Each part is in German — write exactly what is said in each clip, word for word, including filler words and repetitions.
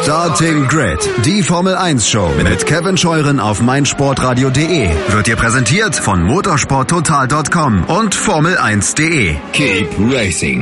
Starting Grid, die Formel eins Show mit Kevin Scheuren auf meinsportradio punkt de wird dir präsentiert von motorsporttotal punkt com und formel eins punkt de. Keep racing.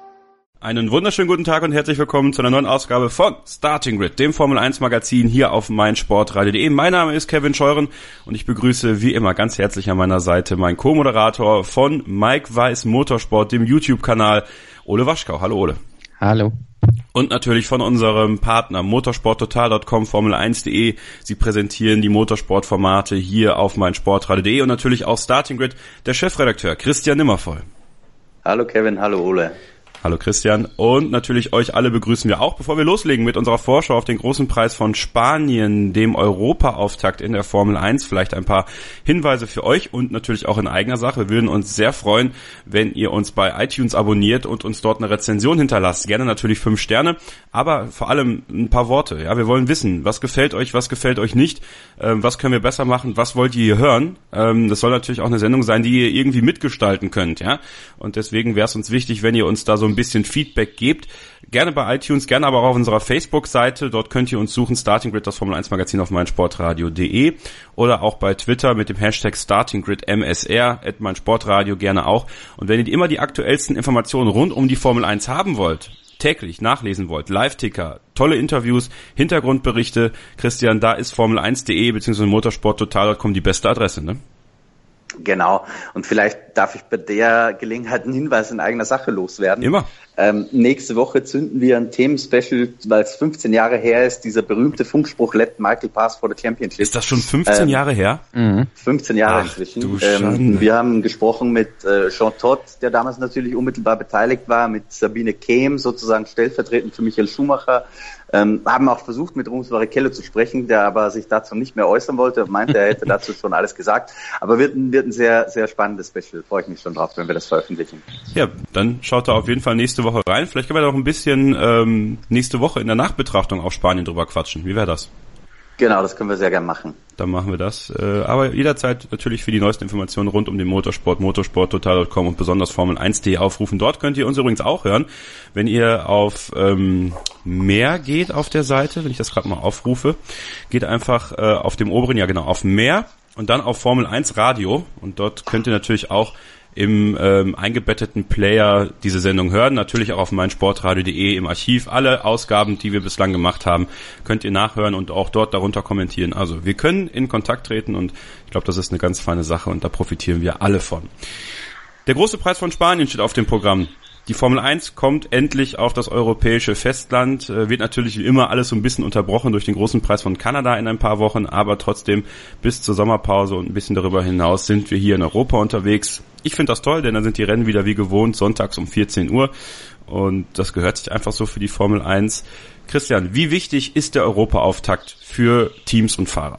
Einen wunderschönen guten Tag und herzlich willkommen zu einer neuen Ausgabe von Starting Grid, dem Formel eins Magazin hier auf meinsportradio punkt de. Mein Name ist Kevin Scheuren und ich begrüße wie immer ganz herzlich an meiner Seite meinen Co-Moderator von Mike Weiß Motorsport, dem YouTube-Kanal, Ole Waschkau. Hallo Ole. Hallo. Und natürlich von unserem Partner motorsporttotal punkt com, formel eins punkt de. Sie präsentieren die Motorsportformate hier auf meinsportradio punkt de und natürlich auch Starting Grid, der Chefredakteur Christian Nimmervoll. Hallo Kevin, hallo Ole. Hallo Christian und natürlich euch alle begrüßen wir auch, bevor wir loslegen mit unserer Vorschau auf den großen Preis von Spanien, dem Europa-Auftakt in der Formel eins. Vielleicht ein paar Hinweise für euch und natürlich auch in eigener Sache. Wir würden uns sehr freuen, wenn ihr uns bei iTunes abonniert und uns dort eine Rezension hinterlasst. Gerne natürlich fünf Sterne, aber vor allem ein paar Worte. Ja, wir wollen wissen, was gefällt euch, was gefällt euch nicht, ähm, was können wir besser machen, was wollt ihr hier hören. Ähm, das soll natürlich auch eine Sendung sein, die ihr irgendwie mitgestalten könnt. Ja, und deswegen wäre es uns wichtig, wenn ihr uns da so ein bisschen Feedback gebt. Gerne bei iTunes, gerne aber auch auf unserer Facebook-Seite. Dort könnt ihr uns suchen, Starting Grid, das Formel eins Magazin auf meinsportradio punkt de oder auch bei Twitter mit dem Hashtag Starting Grid M S R, at meinsportradio gerne auch. Und wenn ihr immer die aktuellsten Informationen rund um die Formel eins haben wollt, täglich nachlesen wollt, Live-Ticker, tolle Interviews, Hintergrundberichte, Christian, da ist formel eins punkt de bzw. motorsporttotal punkt com die beste Adresse, ne? Genau. Und vielleicht darf ich bei der Gelegenheit einen Hinweis in eigener Sache loswerden. Immer. Ähm, nächste Woche zünden wir ein Themenspecial, weil es fünfzehn Jahre her ist, dieser berühmte Funkspruch Let Michael pass for the Championship. Ist das schon fünfzehn ähm, Jahre her? Mhm. fünfzehn Jahre Ach, inzwischen. Du ähm, wir haben gesprochen mit äh, Jean Todt, der damals natürlich unmittelbar beteiligt war, mit Sabine Kehm, sozusagen stellvertretend für Michael Schumacher. Ähm, haben auch versucht, mit Rums Barrichello zu sprechen, der aber sich dazu nicht mehr äußern wollte und meinte, er hätte dazu schon alles gesagt. Aber wird ein, wird ein sehr, sehr spannendes Special. Freue ich mich schon drauf, wenn wir das veröffentlichen. Ja, dann schaut da auf jeden Fall nächste Woche rein. Vielleicht können wir da noch ein bisschen ähm, nächste Woche in der Nachbetrachtung auf Spanien drüber quatschen. Wie wäre das? Genau, das können wir sehr gerne machen. Dann machen wir das. Äh, aber jederzeit natürlich für die neuesten Informationen rund um den Motorsport, motorsporttotal punkt com und besonders formel eins punkt de aufrufen. Dort könnt ihr uns übrigens auch hören, wenn ihr auf ähm, mehr geht auf der Seite, wenn ich das gerade mal aufrufe, geht einfach äh, auf dem oberen, ja genau, auf mehr und dann auf Formel eins Radio und dort könnt ihr natürlich auch im ähm, eingebetteten Player diese Sendung hören, natürlich auch auf meinsportradio punkt de im Archiv. Alle Ausgaben, die wir bislang gemacht haben, könnt ihr nachhören und auch dort darunter kommentieren. Also wir können in Kontakt treten und ich glaube, das ist eine ganz feine Sache und da profitieren wir alle von. Der große Preis von Spanien steht auf dem Programm. Die Formel eins kommt endlich auf das europäische Festland, wird natürlich wie immer alles so ein bisschen unterbrochen durch den großen Preis von Kanada in ein paar Wochen, aber trotzdem bis zur Sommerpause und ein bisschen darüber hinaus sind wir hier in Europa unterwegs. Ich finde das toll, denn dann sind die Rennen wieder wie gewohnt, sonntags um vierzehn Uhr und das gehört sich einfach so für die Formel eins. Christian, wie wichtig ist der Europaauftakt für Teams und Fahrer?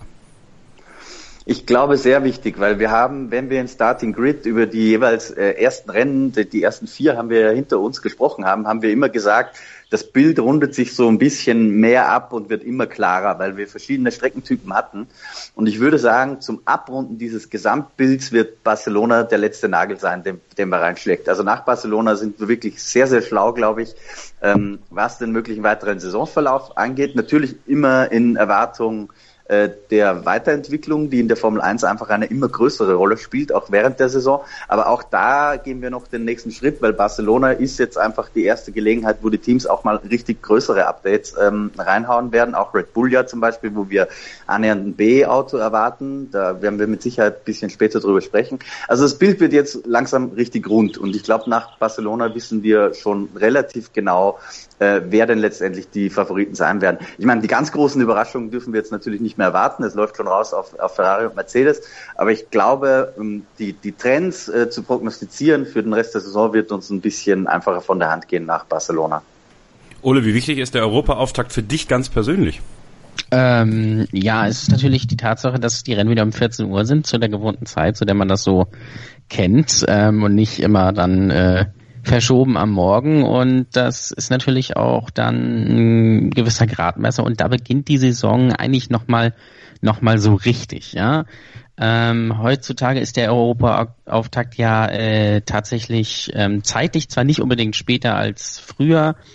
Ich glaube, sehr wichtig, weil wir haben, wenn wir in Starting Grid über die jeweils äh, ersten Rennen, die, die ersten vier haben wir ja hinter uns gesprochen haben, haben wir immer gesagt, das Bild rundet sich so ein bisschen mehr ab und wird immer klarer, weil wir verschiedene Streckentypen hatten. Und ich würde sagen, zum Abrunden dieses Gesamtbilds wird Barcelona der letzte Nagel sein, den, den man reinschlägt. Also nach Barcelona sind wir wirklich sehr, sehr schlau, glaube ich, ähm, was den möglichen weiteren Saisonverlauf angeht. Natürlich immer in Erwartung der Weiterentwicklung, die in der Formel eins einfach eine immer größere Rolle spielt, auch während der Saison. Aber auch da gehen wir noch den nächsten Schritt, weil Barcelona ist jetzt einfach die erste Gelegenheit, wo die Teams auch mal richtig größere Updates ähm, reinhauen werden. Auch Red Bull ja zum Beispiel, wo wir annähernd ein B-Auto erwarten. Da werden wir mit Sicherheit ein bisschen später drüber sprechen. Also das Bild wird jetzt langsam richtig rund. Und ich glaube, nach Barcelona wissen wir schon relativ genau, äh, wer denn letztendlich die Favoriten sein werden. Ich meine, die ganz großen Überraschungen dürfen wir jetzt natürlich nicht mehr erwarten. Es läuft schon raus auf, auf Ferrari und Mercedes. Aber ich glaube, die, die Trends äh, zu prognostizieren für den Rest der Saison wird uns ein bisschen einfacher von der Hand gehen nach Barcelona. Ole, wie wichtig ist der Europaauftakt für dich ganz persönlich? Ähm, ja, es ist natürlich die Tatsache, dass die Rennen wieder um vierzehn Uhr sind, zu der gewohnten Zeit, zu der man das so kennt, ähm, und nicht immer dann äh, verschoben am Morgen, und das ist natürlich auch dann ein gewisser Gradmesser, und da beginnt die Saison eigentlich nochmal noch mal so richtig, ja. Ähm, heutzutage ist der Europaauftakt ja äh, tatsächlich ähm, zeitlich zwar nicht unbedingt später als früher,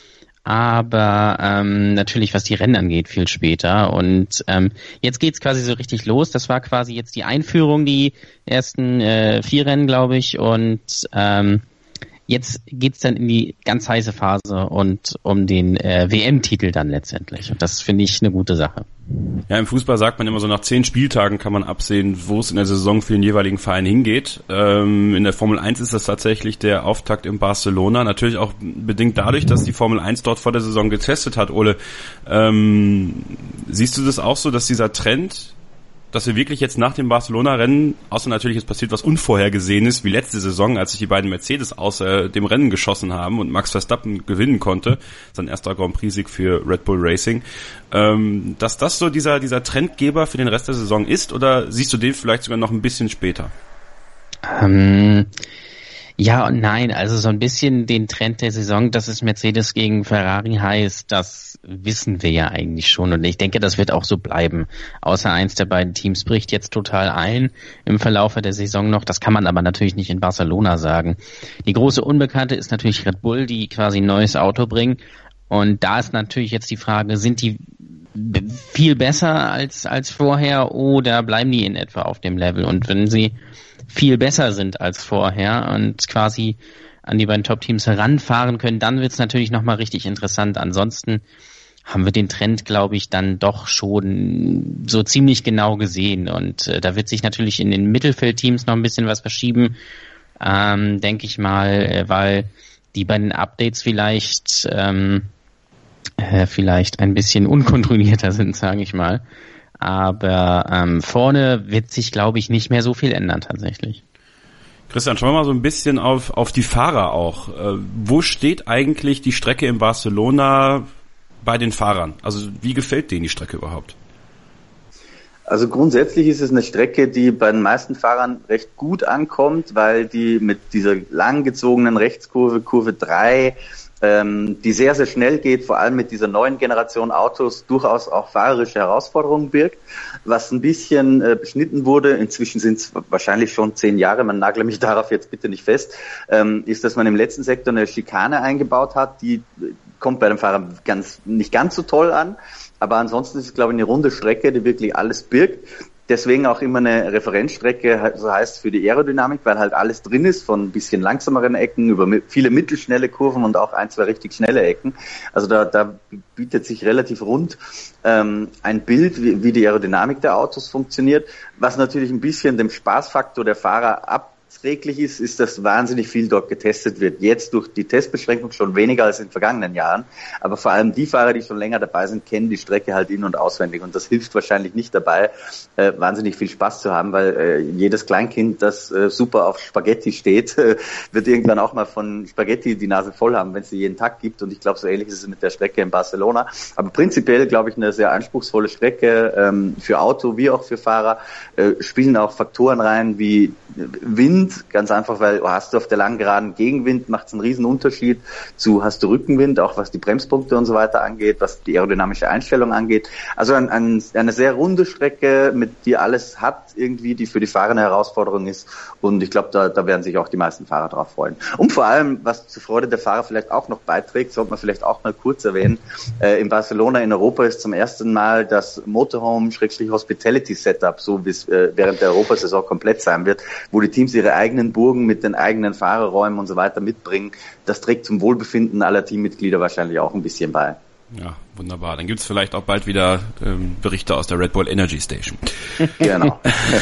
aber ähm, natürlich, was die Rennen angeht, viel später. Und ähm, jetzt geht's quasi so richtig los. Das war quasi jetzt die Einführung, die ersten äh, vier Rennen, glaube ich. Und ähm, jetzt geht's dann in die ganz heiße Phase und um den äh, W M-Titel dann letztendlich. Und das finde ich eine gute Sache. Ja, im Fußball sagt man immer so, nach zehn Spieltagen kann man absehen, wo es in der Saison für den jeweiligen Verein hingeht. Ähm, in der Formel eins ist das tatsächlich der Auftakt in Barcelona. Natürlich auch bedingt dadurch, dass die Formel eins dort vor der Saison getestet hat. Ole, ähm, siehst du das auch so, dass dieser Trend, dass wir wirklich jetzt nach dem Barcelona-Rennen, außer natürlich es passiert was Unvorhergesehenes, wie letzte Saison, als sich die beiden Mercedes außer dem Rennen geschossen haben und Max Verstappen gewinnen konnte, sein erster Grand Prix-Sieg für Red Bull Racing, ähm, dass das so dieser dieser Trendgeber für den Rest der Saison ist, oder siehst du den vielleicht sogar noch ein bisschen später? Ähm, ja und nein, also so ein bisschen den Trend der Saison, dass es Mercedes gegen Ferrari heißt, das wissen wir ja eigentlich schon und ich denke, das wird auch so bleiben. Außer eins der beiden Teams bricht jetzt total ein im Verlaufe der Saison noch. Das kann man aber natürlich nicht in Barcelona sagen. Die große Unbekannte ist natürlich Red Bull, die quasi ein neues Auto bringen. Und da ist natürlich jetzt die Frage, sind die viel besser als als vorher oder bleiben die in etwa auf dem Level? Und wenn sie viel besser sind als vorher und quasi an die beiden Top-Teams heranfahren können, dann wird es natürlich nochmal richtig interessant. Ansonsten haben wir den Trend, glaube ich, dann doch schon so ziemlich genau gesehen. Und äh, da wird sich natürlich in den Mittelfeldteams noch ein bisschen was verschieben, ähm, denke ich mal, äh, weil die bei den Updates vielleicht ähm, äh, vielleicht ein bisschen unkontrollierter sind, sage ich mal. Aber ähm, vorne wird sich, glaube ich, nicht mehr so viel ändern tatsächlich. Christian, schauen wir mal so ein bisschen auf auf die Fahrer auch. Äh, wo steht eigentlich die Strecke in Barcelona bei den Fahrern? Also wie gefällt denen die Strecke überhaupt? Also grundsätzlich ist es eine Strecke, die bei den meisten Fahrern recht gut ankommt, weil die mit dieser langgezogenen Rechtskurve, Kurve drei, ähm, die sehr, sehr schnell geht, vor allem mit dieser neuen Generation Autos, durchaus auch fahrerische Herausforderungen birgt. Was ein bisschen äh, beschnitten wurde, inzwischen sind es wahrscheinlich schon zehn Jahre, man nagle mich darauf jetzt bitte nicht fest, ähm, ist, dass man im letzten Sektor eine Schikane eingebaut hat, die kommt bei den Fahrern ganz, nicht ganz so toll an, aber ansonsten ist es, glaube ich, eine runde Strecke, die wirklich alles birgt. Deswegen auch immer eine Referenzstrecke, so heißt für die Aerodynamik, weil halt alles drin ist, von ein bisschen langsameren Ecken über viele mittelschnelle Kurven und auch ein, zwei richtig schnelle Ecken. Also da, da bietet sich relativ rund ähm, ein Bild, wie, wie die Aerodynamik der Autos funktioniert. Was natürlich ein bisschen dem Spaßfaktor der Fahrer ab träglich ist, ist, dass wahnsinnig viel dort getestet wird. Jetzt durch die Testbeschränkung schon weniger als in den vergangenen Jahren. Aber vor allem die Fahrer, die schon länger dabei sind, kennen die Strecke halt in- und auswendig. Und das hilft wahrscheinlich nicht dabei, äh, wahnsinnig viel Spaß zu haben, weil äh, jedes Kleinkind, das äh, super auf Spaghetti steht, äh, wird irgendwann auch mal von Spaghetti die Nase voll haben, wenn es sie jeden Tag gibt. Und ich glaube, so ähnlich ist es mit der Strecke in Barcelona. Aber prinzipiell, glaube ich, eine sehr anspruchsvolle Strecke ähm, für Auto wie auch für Fahrer. Äh, spielen auch Faktoren rein wie Wind, ganz einfach, weil hast du auf der langen Geraden Gegenwind, macht es einen riesen Unterschied zu hast du Rückenwind, auch was die Bremspunkte und so weiter angeht, was die aerodynamische Einstellung angeht. Also ein, ein, eine sehr runde Strecke, mit die alles hat irgendwie, die für die Fahrer eine Herausforderung ist, und ich glaube, da, da werden sich auch die meisten Fahrer drauf freuen. Und vor allem, was zur Freude der Fahrer vielleicht auch noch beiträgt, sollte man vielleicht auch mal kurz erwähnen, äh, in Barcelona in Europa ist zum ersten Mal das Motorhome-Hospitality-Setup, so wie es äh, während der Europasaison komplett sein wird, wo die Teams ihre eigenen Burgen mit den eigenen Fahrerräumen und so weiter mitbringen. Das trägt zum Wohlbefinden aller Teammitglieder wahrscheinlich auch ein bisschen bei. Ja, wunderbar. Dann gibt's vielleicht auch bald wieder ähm, Berichte aus der Red Bull Energy Station. Genau.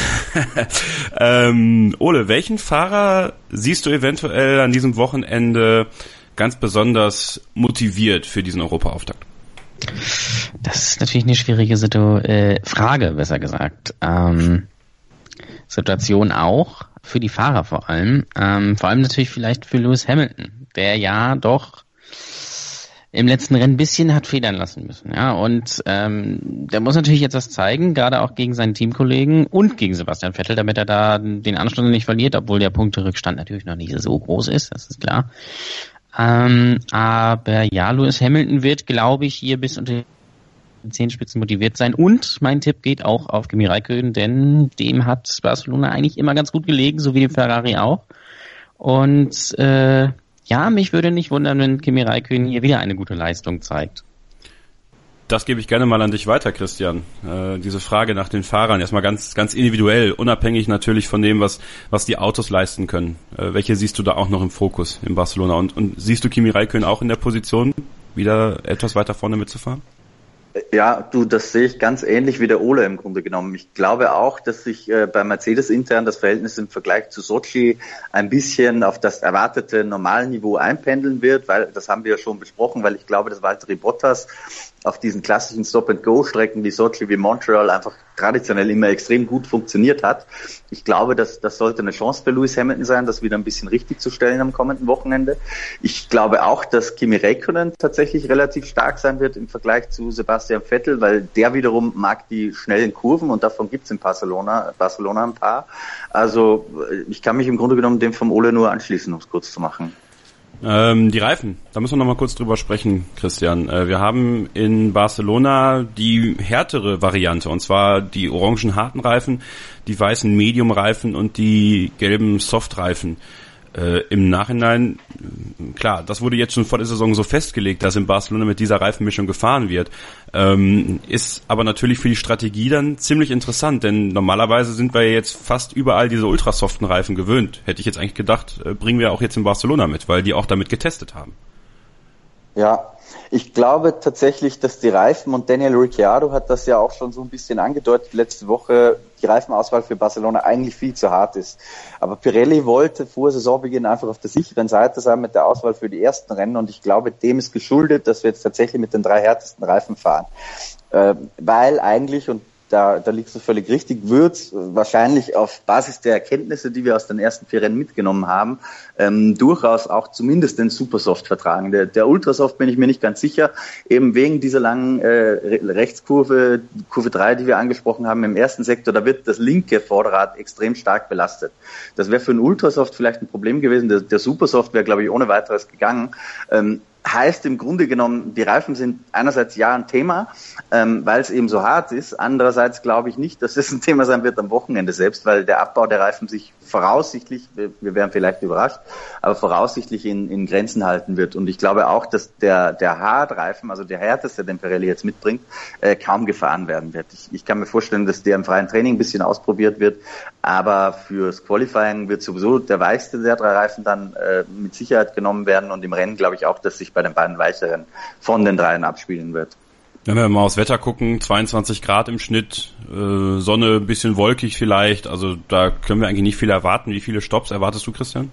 ähm, Ole, welchen Fahrer siehst du eventuell an diesem Wochenende ganz besonders motiviert für diesen Europaauftakt? Das ist natürlich eine schwierige Situ- äh, Frage, besser gesagt. Ähm, Situation auch, für die Fahrer vor allem. Ähm, vor allem natürlich vielleicht für Lewis Hamilton, der ja doch im letzten Rennen ein bisschen hat federn lassen müssen. Ja, und ähm, der muss natürlich jetzt was zeigen, gerade auch gegen seinen Teamkollegen und gegen Sebastian Vettel, damit er da den Anschluss nicht verliert, obwohl der Punkterückstand natürlich noch nicht so groß ist, das ist klar. Ähm, aber ja, Lewis Hamilton wird, glaube ich, hier bis unter Zehenspitzen motiviert sein, und mein Tipp geht auch auf Kimi Räikkönen, denn dem hat Barcelona eigentlich immer ganz gut gelegen, so wie dem Ferrari auch, und äh, ja, mich würde nicht wundern, wenn Kimi Räikkönen hier wieder eine gute Leistung zeigt. Das gebe ich gerne mal an dich weiter, Christian. Äh, diese Frage nach den Fahrern, erstmal ganz ganz individuell, unabhängig natürlich von dem, was was die Autos leisten können. Äh, welche siehst du da auch noch im Fokus in Barcelona? Und, und siehst du Kimi Räikkönen auch in der Position, wieder etwas weiter vorne mitzufahren? Ja, du, das sehe ich ganz ähnlich wie der Ole im Grunde genommen. Ich glaube auch, dass sich äh, bei Mercedes intern das Verhältnis im Vergleich zu Sochi ein bisschen auf das erwartete Normalniveau einpendeln wird, weil das haben wir ja schon besprochen, weil ich glaube, dass Valtteri Bottas auf diesen klassischen Stop-and-Go-Strecken wie Sochi, wie Montreal einfach traditionell immer extrem gut funktioniert hat. Ich glaube, dass das sollte eine Chance für Lewis Hamilton sein, das wieder ein bisschen richtig zu stellen am kommenden Wochenende. Ich glaube auch, dass Kimi Räikkönen tatsächlich relativ stark sein wird im Vergleich zu Sebastian Vettel, weil der wiederum mag die schnellen Kurven und davon gibt's in Barcelona, Barcelona ein paar. Also ich kann mich im Grunde genommen dem vom Ole nur anschließen, um es kurz zu machen. Ähm, die Reifen, da müssen wir noch mal kurz drüber sprechen, Christian. Äh, wir haben in Barcelona die härtere Variante, und zwar die orangen harten Reifen, die weißen Medium-Reifen und die gelben Soft-Reifen. Äh, im Nachhinein, klar, das wurde jetzt schon vor der Saison so festgelegt, dass in Barcelona mit dieser Reifenmischung gefahren wird. Ähm, ist aber natürlich für die Strategie dann ziemlich interessant, denn normalerweise sind wir jetzt fast überall diese ultrasoften Reifen gewöhnt. Hätte ich jetzt eigentlich gedacht, äh, bringen wir auch jetzt in Barcelona mit, weil die auch damit getestet haben. Ja, ich glaube tatsächlich, dass die Reifen, und Daniel Ricciardo hat das ja auch schon so ein bisschen angedeutet letzte Woche, die Reifenauswahl für Barcelona eigentlich viel zu hart ist. Aber Pirelli wollte vor Saisonbeginn einfach auf der sicheren Seite sein mit der Auswahl für die ersten Rennen, und ich glaube, dem ist geschuldet, dass wir jetzt tatsächlich mit den drei härtesten Reifen fahren. Äh, weil eigentlich, und Da, da liegst du völlig richtig, wird wahrscheinlich auf Basis der Erkenntnisse, die wir aus den ersten vier Rennen mitgenommen haben, ähm, durchaus auch zumindest den Supersoft vertragen. Der, der Ultrasoft bin ich mir nicht ganz sicher, eben wegen dieser langen äh, Rechtskurve, Kurve drei, die wir angesprochen haben im ersten Sektor, da wird das linke Vorderrad extrem stark belastet. Das wäre für einen Ultrasoft vielleicht ein Problem gewesen, der, der Supersoft wäre, glaube ich, ohne weiteres gegangen. Ähm, Heißt im Grunde genommen, die Reifen sind einerseits ja ein Thema, ähm, weil es eben so hart ist. Andererseits glaube ich nicht, dass es ein Thema sein wird am Wochenende selbst, weil der Abbau der Reifen sich voraussichtlich, wir, wir werden vielleicht überrascht, aber voraussichtlich in, in Grenzen halten wird. Und ich glaube auch, dass der, der Hartreifen, also der härteste, den Pirelli jetzt mitbringt, äh, kaum gefahren werden wird. Ich, ich kann mir vorstellen, dass der im freien Training ein bisschen ausprobiert wird, aber fürs Qualifying wird sowieso der weichste der drei Reifen dann äh, mit Sicherheit genommen werden, und im Rennen glaube ich auch, dass sich bei den beiden weicheren von den dreien abspielen wird. Wenn wir mal aufs Wetter gucken, zweiundzwanzig Grad im Schnitt, äh, Sonne, ein bisschen wolkig vielleicht, also da können wir eigentlich nicht viel erwarten. Wie viele Stopps erwartest du, Christian?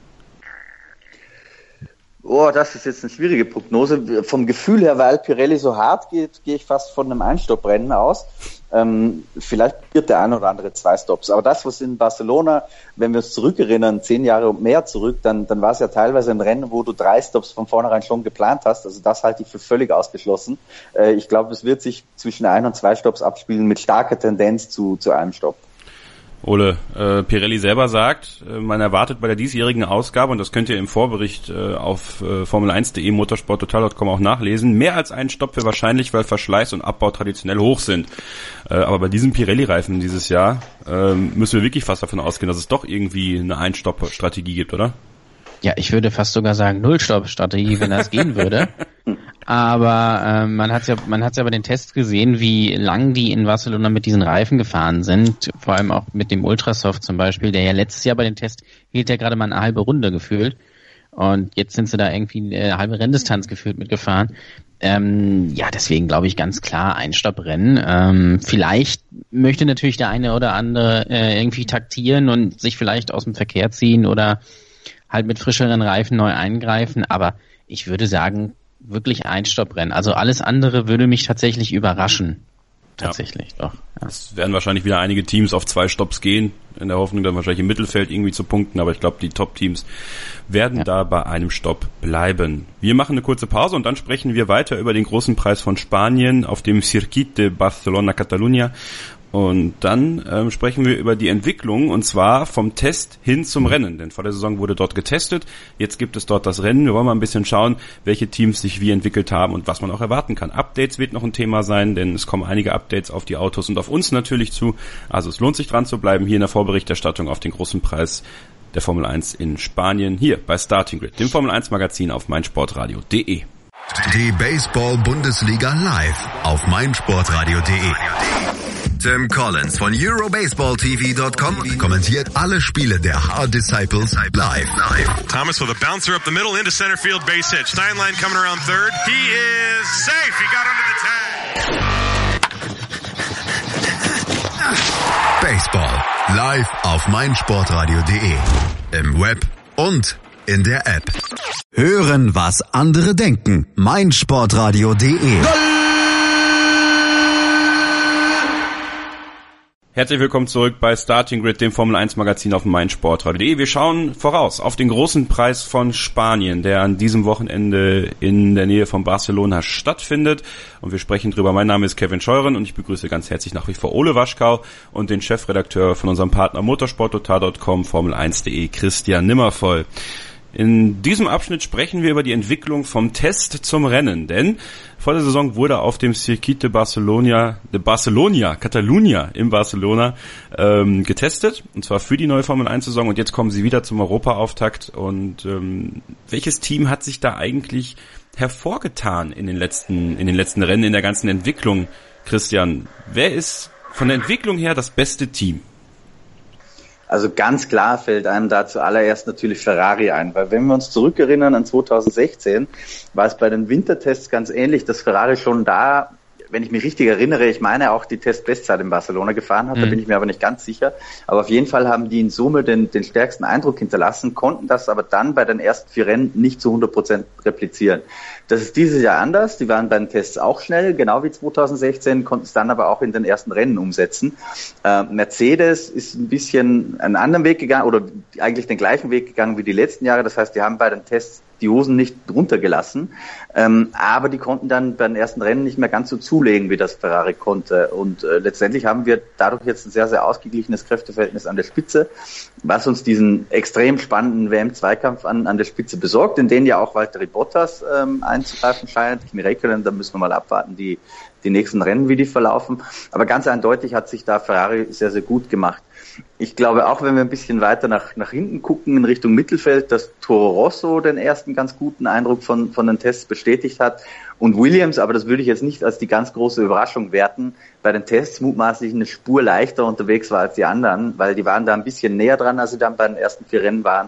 Oh, das ist jetzt eine schwierige Prognose. Vom Gefühl her, weil Pirelli so hart geht, gehe ich fast von einem Einstopprennen aus. Ähm, vielleicht wird der ein oder andere zwei Stops. Aber das, was in Barcelona, wenn wir uns zurückerinnern, zehn Jahre und mehr zurück, dann, dann war es ja teilweise ein Rennen, wo du drei Stops von vornherein schon geplant hast. Also das halte ich für völlig ausgeschlossen. Äh, ich glaube, es wird sich zwischen ein und zwei Stops abspielen mit starker Tendenz zu, zu einem Stopp. Ole, äh, Pirelli selber sagt, äh, man erwartet bei der diesjährigen Ausgabe, und das könnt ihr im Vorbericht äh, auf äh, Formel eins punkt de, motorsport total punkt com auch nachlesen, mehr als einen Stopp wäre wahrscheinlich, weil Verschleiß und Abbau traditionell hoch sind. Äh, aber bei diesem Pirelli-Reifen dieses Jahr äh, müssen wir wirklich fast davon ausgehen, dass es doch irgendwie eine Ein-Stopp-Strategie gibt, oder? Ja, ich würde fast sogar sagen Null-Stopp-Strategie, wenn das gehen würde. Aber äh, man hat ja, man hat ja bei den Tests gesehen, wie lang die in Barcelona mit diesen Reifen gefahren sind. Vor allem auch mit dem Ultrasoft zum Beispiel, der ja letztes Jahr bei den Tests hielt ja gerade mal eine halbe Runde gefühlt. Und jetzt sind sie da irgendwie eine halbe Renndistanz gefühlt mitgefahren. Ähm, ja, deswegen glaube ich ganz klar Einstopprennen. Ähm, vielleicht möchte natürlich der eine oder andere äh, irgendwie taktieren und sich vielleicht aus dem Verkehr ziehen oder halt mit frischeren Reifen neu eingreifen. Aber ich würde sagen, wirklich Einstopprennen. Also alles andere würde mich tatsächlich überraschen. Tatsächlich, ja. Doch. Ja. Es werden wahrscheinlich wieder einige Teams auf zwei Stopps gehen, in der Hoffnung, dann wahrscheinlich im Mittelfeld irgendwie zu punkten, aber ich glaube, die Top-Teams werden ja. da bei einem Stopp bleiben. Wir machen eine kurze Pause und dann sprechen wir weiter über den großen Preis von Spanien auf dem Circuit de Barcelona-Catalunya. Und dann ähm, sprechen wir über die Entwicklung, und zwar vom Test hin zum Rennen. Denn vor der Saison wurde dort getestet, jetzt gibt es dort das Rennen. Wir wollen mal ein bisschen schauen, welche Teams sich wie entwickelt haben und was man auch erwarten kann. Updates wird noch ein Thema sein, denn es kommen einige Updates auf die Autos und auf uns natürlich zu. Also es lohnt sich dran zu bleiben hier in der Vorberichterstattung auf den großen Preis der Formel eins in Spanien, hier bei Starting Grid, dem Formel eins Magazin auf meinsportradio punkt de. Die Baseball-Bundesliga live auf meinsportradio punkt de. Tim Collins von Eurobaseball T V Punkt com kommentiert alle Spiele der Hard Disciples live. Thomas with a bouncer up the middle into center field, base hit. Steinlein coming around third. He is safe. He got under the tag. Baseball live auf meinsportradio punkt de. Im Web und in der App. Hören, was andere denken. meinsportradio punkt de. Herzlich willkommen zurück bei Starting Grid, dem Formel eins Magazin auf meinsportradio punkt de. Wir schauen voraus auf den großen Preis von Spanien, der an diesem Wochenende in der Nähe von Barcelona stattfindet. Und wir sprechen drüber. Mein Name ist Kevin Scheuren und ich begrüße ganz herzlich nach wie vor Ole Waschkau und den Chefredakteur von unserem Partner motorsport total punkt com, Formel eins punkt de, Christian Nimmervoll. In diesem Abschnitt sprechen wir über die Entwicklung vom Test zum Rennen, denn vor der Saison wurde auf dem Circuit de Barcelona, de Barcelona, Catalunya in Barcelona ähm, getestet, und zwar für die neue Formel eins Saison, und jetzt kommen sie wieder zum Europaauftakt. Und ähm, welches Team hat sich da eigentlich hervorgetan in den letzten, in den letzten Rennen, in der ganzen Entwicklung, Christian? Wer ist von der Entwicklung her das beste Team? Also ganz klar fällt einem da zuallererst natürlich Ferrari ein, weil wenn wir uns zurückerinnern an zweitausendsechzehn, war es bei den Wintertests ganz ähnlich, dass Ferrari schon da, wenn ich mich richtig erinnere, ich meine auch die Testbestzeit in Barcelona gefahren hat, mhm. da bin ich mir aber nicht ganz sicher, aber auf jeden Fall haben die in Summe den, den stärksten Eindruck hinterlassen, konnten das aber dann bei den ersten vier Rennen nicht zu hundert Prozent replizieren. Das ist dieses Jahr anders, die waren bei den Tests auch schnell, genau wie zweitausendsechzehn, konnten es dann aber auch in den ersten Rennen umsetzen. Äh, Mercedes ist ein bisschen einen anderen Weg gegangen, oder eigentlich den gleichen Weg gegangen wie die letzten Jahre, das heißt, die haben bei den Tests die Hosen nicht runtergelassen, ähm, aber die konnten dann bei den ersten Rennen nicht mehr ganz so zulegen, wie das Ferrari konnte, und äh, letztendlich haben wir dadurch jetzt ein sehr, sehr ausgeglichenes Kräfteverhältnis an der Spitze, was uns diesen extrem spannenden W M-Zweikampf an, an der Spitze besorgt, in den ja auch Valtteri Bottas ähm, einzugreifen scheint. Kimi Räikkönen, da müssen wir mal abwarten, die, die nächsten Rennen, wie die verlaufen, aber ganz eindeutig hat sich da Ferrari sehr, sehr gut gemacht. Ich glaube auch, wenn wir ein bisschen weiter nach, nach hinten gucken, in Richtung Mittelfeld, dass Toro Rosso den ersten ganz guten Eindruck von, von den Tests bestätigt hat, und Williams, aber das würde ich jetzt nicht als die ganz große Überraschung werten, bei den Tests mutmaßlich eine Spur leichter unterwegs war als die anderen, weil die waren da ein bisschen näher dran, als sie dann bei den ersten vier Rennen waren.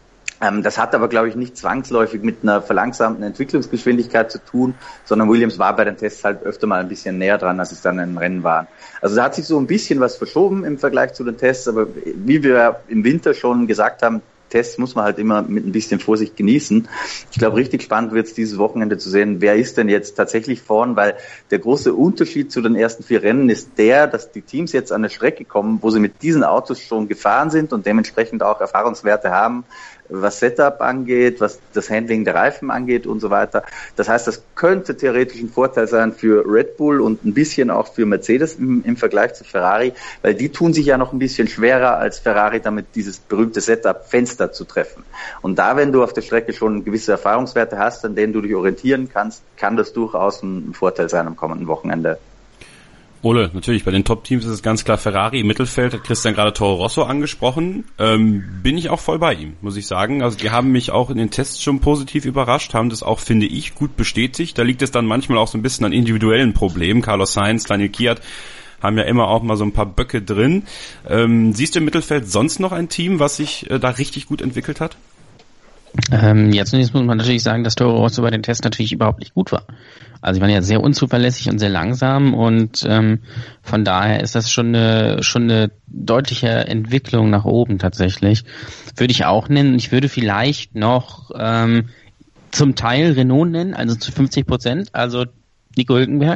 Das hat aber, glaube ich, nicht zwangsläufig mit einer verlangsamten Entwicklungsgeschwindigkeit zu tun, sondern Williams war bei den Tests halt öfter mal ein bisschen näher dran, als es dann in den Rennen waren. Also da hat sich so ein bisschen was verschoben im Vergleich zu den Tests, aber wie wir im Winter schon gesagt haben, Tests muss man halt immer mit ein bisschen Vorsicht genießen. Ich glaube, richtig spannend wird es dieses Wochenende zu sehen, wer ist denn jetzt tatsächlich vorn, weil der große Unterschied zu den ersten vier Rennen ist der, dass die Teams jetzt an eine Strecke kommen, wo sie mit diesen Autos schon gefahren sind und dementsprechend auch Erfahrungswerte haben, was Setup angeht, was das Handling der Reifen angeht und so weiter. Das heißt, das könnte theoretisch ein Vorteil sein für Red Bull und ein bisschen auch für Mercedes im, im Vergleich zu Ferrari, weil die tun sich ja noch ein bisschen schwerer als Ferrari, damit dieses berühmte Setup-Fenster zu treffen. Und da, wenn du auf der Strecke schon gewisse Erfahrungswerte hast, an denen du dich orientieren kannst, kann das durchaus ein Vorteil sein am kommenden Wochenende. Ole, natürlich, bei den Top-Teams ist es ganz klar Ferrari. Im Mittelfeld hat Christian gerade Toro Rosso angesprochen. Ähm, bin ich auch voll bei ihm, muss ich sagen. Also die haben mich auch in den Tests schon positiv überrascht, haben das auch, finde ich, gut bestätigt. Da liegt es dann manchmal auch so ein bisschen an individuellen Problemen. Carlos Sainz, Daniel Kvyat haben ja immer auch mal so ein paar Böcke drin. Ähm, siehst du im Mittelfeld sonst noch ein Team, was sich äh, da richtig gut entwickelt hat? Ähm, ja, zunächst muss man natürlich sagen, dass Toro Rosso bei den Tests natürlich überhaupt nicht gut war. Also sie waren ja sehr unzuverlässig und sehr langsam, und ähm, von daher ist das schon eine schon eine deutliche Entwicklung nach oben tatsächlich. Würde ich auch nennen. Ich würde vielleicht noch ähm, zum Teil Renault nennen, also zu fünfzig Prozent, also Nico Hülkenberg,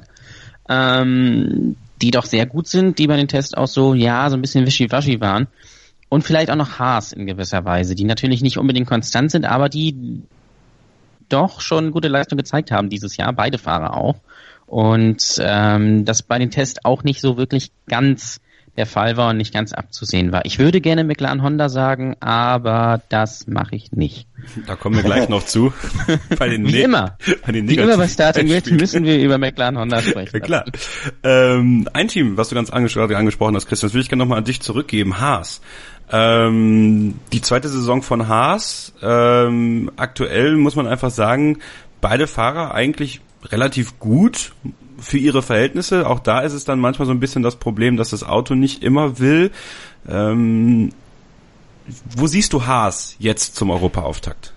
ähm, die doch sehr gut sind, die bei den Tests auch so, ja, so ein bisschen wischiwaschi waren. Und vielleicht auch noch Haas in gewisser Weise, die natürlich nicht unbedingt konstant sind, aber die doch schon gute Leistung gezeigt haben dieses Jahr, beide Fahrer auch. Und ähm, das bei den Tests auch nicht so wirklich ganz der Fall war und nicht ganz abzusehen war. Ich würde gerne McLaren Honda sagen, aber das mache ich nicht. Da kommen wir gleich noch zu. Bei den Wie ne- immer. Bei den Wie immer bei Starting Grid müssen wir über McLaren Honda sprechen. Ja, klar. Ähm, ein Team, was du ganz anges- angesprochen hast, Christian, das will ich gerne nochmal an dich zurückgeben, Haas. Ähm, die zweite Saison von Haas, ähm, aktuell muss man einfach sagen, beide Fahrer eigentlich relativ gut für ihre Verhältnisse. Auch da ist es dann manchmal so ein bisschen das Problem, dass das Auto nicht immer will. Ähm, wo siehst du Haas jetzt zum Europaauftakt?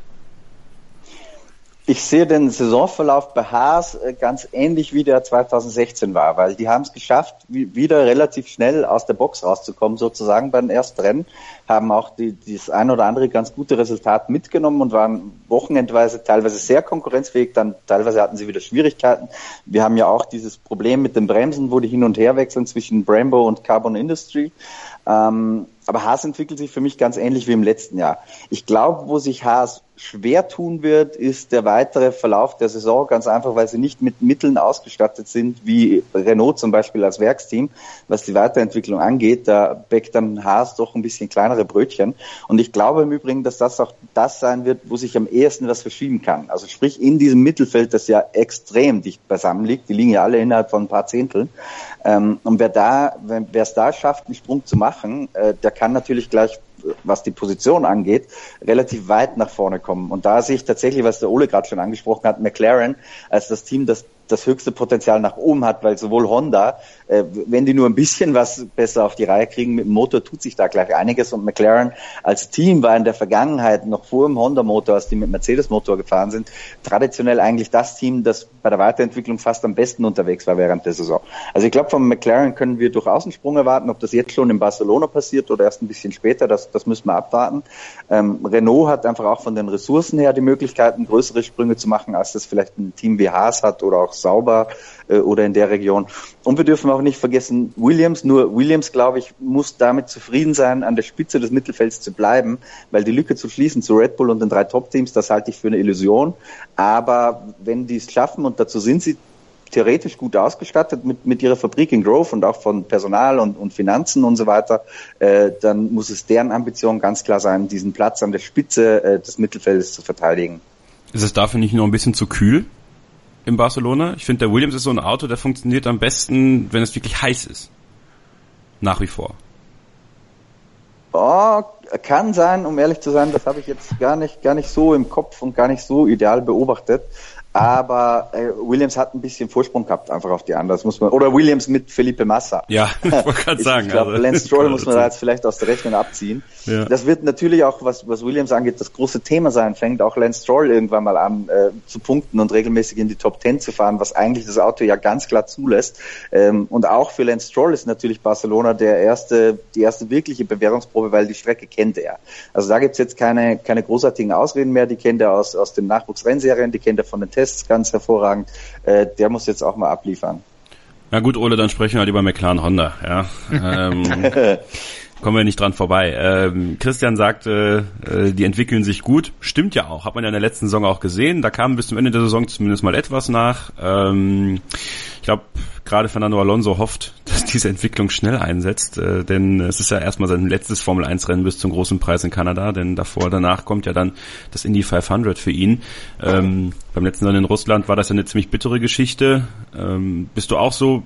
Ich sehe den Saisonverlauf bei Haas ganz ähnlich wie der zwanzig sechzehn war, weil die haben es geschafft, wieder relativ schnell aus der Box rauszukommen, sozusagen beim ersten Rennen, haben auch die, das ein oder andere ganz gute Resultat mitgenommen und waren wochenendweise teilweise sehr konkurrenzfähig, dann teilweise hatten sie wieder Schwierigkeiten. Wir haben ja auch dieses Problem mit den Bremsen, wo die hin und her wechseln zwischen Brembo und Carbon Industry. Ähm, aber Haas entwickelt sich für mich ganz ähnlich wie im letzten Jahr. Ich glaube, wo sich Haas schwer tun wird, ist der weitere Verlauf der Saison, ganz einfach, weil sie nicht mit Mitteln ausgestattet sind, wie Renault zum Beispiel als Werksteam, was die Weiterentwicklung angeht. Da bäckt dann Haas doch ein bisschen kleinere Brötchen. Und ich glaube im Übrigen, dass das auch das sein wird, wo sich am ehesten was verschieben kann. Also sprich in diesem Mittelfeld, das ja extrem dicht beisammen liegt, die liegen ja alle innerhalb von ein paar Zehnteln. Ähm, und wer da, wer es da schafft, einen Sprung zu machen, äh, der kann natürlich gleich, was die Position angeht, relativ weit nach vorne kommen. Und da sehe ich tatsächlich, was der Ole gerade schon angesprochen hat, McLaren als das Team, das das höchste Potenzial nach oben hat, weil sowohl Honda, äh, wenn die nur ein bisschen was besser auf die Reihe kriegen mit dem Motor, tut sich da gleich einiges. Und McLaren als Team war in der Vergangenheit, noch vor dem Honda-Motor, als die mit Mercedes-Motor gefahren sind, traditionell eigentlich das Team, das bei der Weiterentwicklung fast am besten unterwegs war während der Saison. Also ich glaube, von McLaren können wir durchaus einen Sprung erwarten. Ob das jetzt schon in Barcelona passiert oder erst ein bisschen später, das, das müssen wir abwarten. Ähm, Renault hat einfach auch von den Ressourcen her die Möglichkeiten, größere Sprünge zu machen, als das vielleicht ein Team wie Haas hat oder auch Sauber äh, oder in der Region. Und wir dürfen auch nicht vergessen, Williams, nur Williams, glaube ich, muss damit zufrieden sein, an der Spitze des Mittelfelds zu bleiben, weil die Lücke zu schließen zu Red Bull und den drei Top-Teams, das halte ich für eine Illusion. Aber wenn die es schaffen, und dazu sind sie theoretisch gut ausgestattet mit, mit ihrer Fabrik in Grove und auch von Personal und, und Finanzen und so weiter, äh, dann muss es deren Ambition ganz klar sein, diesen Platz an der Spitze äh, des Mittelfeldes zu verteidigen. Ist es dafür nicht noch ein bisschen zu kühl in Barcelona? Ich finde, der Williams ist so ein Auto, der funktioniert am besten, wenn es wirklich heiß ist. Nach wie vor. Oh, kann sein, um ehrlich zu sein, das habe ich jetzt gar nicht, gar nicht so im Kopf und gar nicht so ideal beobachtet. Aber äh, Williams hat ein bisschen Vorsprung gehabt, einfach auf die anderen. Das muss man, oder Williams mit Felipe Massa. Ja, ich wollte gerade sagen. Ich glaube, also, Lance Stroll muss man da jetzt vielleicht aus der Rechnung abziehen. Ja. Das wird natürlich auch, was, was Williams angeht, das große Thema sein. Fängt auch Lance Stroll irgendwann mal an, äh, zu punkten und regelmäßig in die Top Ten zu fahren, was eigentlich das Auto ja ganz klar zulässt. Ähm, und auch für Lance Stroll ist natürlich Barcelona der erste, die erste wirkliche Bewährungsprobe, weil die Strecke kennt er. Also da gibt's jetzt keine, keine großartigen Ausreden mehr. Die kennt er aus, aus den Nachwuchsrennserien, die kennt er von den Tests ganz hervorragend. Äh, der muss jetzt auch mal abliefern. Na gut, Ole, dann sprechen wir halt über McLaren Honda. Ja, ähm, kommen wir nicht dran vorbei. Ähm, Christian sagt, äh, die entwickeln sich gut. Stimmt ja auch. Hat man ja in der letzten Saison auch gesehen. Da kam bis zum Ende der Saison zumindest mal etwas nach. Ähm, ich glaube, gerade Fernando Alonso hofft, dass diese Entwicklung schnell einsetzt, äh, denn es ist ja erstmal sein letztes Formel eins Rennen bis zum großen Preis in Kanada, denn davor, danach kommt ja dann das Indy fünfhundert für ihn. Ähm, beim letzten Rennen in Russland war das ja eine ziemlich bittere Geschichte. Ähm, bist du auch so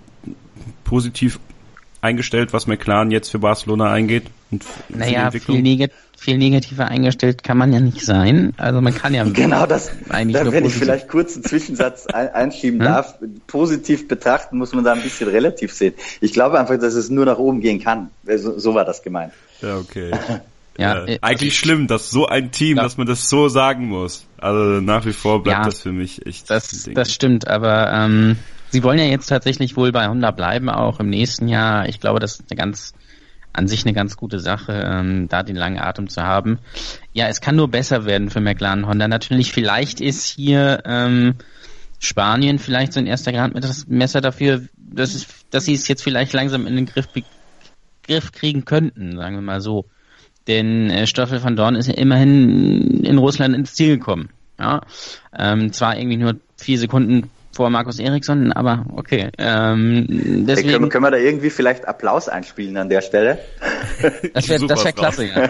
positiv eingestellt, was McLaren jetzt für Barcelona eingeht? Und naja, viel, neg- viel negativer eingestellt kann man ja nicht sein. Also man kann ja genau das, eigentlich da, nur wenn positiv. Ich vielleicht kurz einen Zwischensatz ein- einschieben hm? darf, positiv betrachten muss man da ein bisschen relativ sehen. Ich glaube einfach, dass es nur nach oben gehen kann. So, so war das gemeint. Ja, okay. Ja, ja, eigentlich schlimm, dass so ein Team, ja. dass man das so sagen muss. Also nach wie vor bleibt ja, das für mich echt. Das, das stimmt, aber ähm, sie wollen ja jetzt tatsächlich wohl bei Honda bleiben, auch im nächsten Jahr. Ich glaube, das ist eine ganz, an sich eine ganz gute Sache, ähm, da den langen Atem zu haben. Ja, es kann nur besser werden für McLaren Honda. Natürlich, vielleicht ist hier ähm, Spanien vielleicht so ein erster Gradmesser dafür, dass, es, dass sie es jetzt vielleicht langsam in den Griff, Griff kriegen könnten, sagen wir mal so. Denn äh, Stoffel van Dorn ist ja immerhin in Russland ins Ziel gekommen. Ja, ähm, zwar irgendwie nur vier Sekunden vor Markus Eriksson, aber okay. Ähm, deswegen hey, können, können wir da irgendwie vielleicht Applaus einspielen an der Stelle? Das wäre das wär klasse, ja. äh,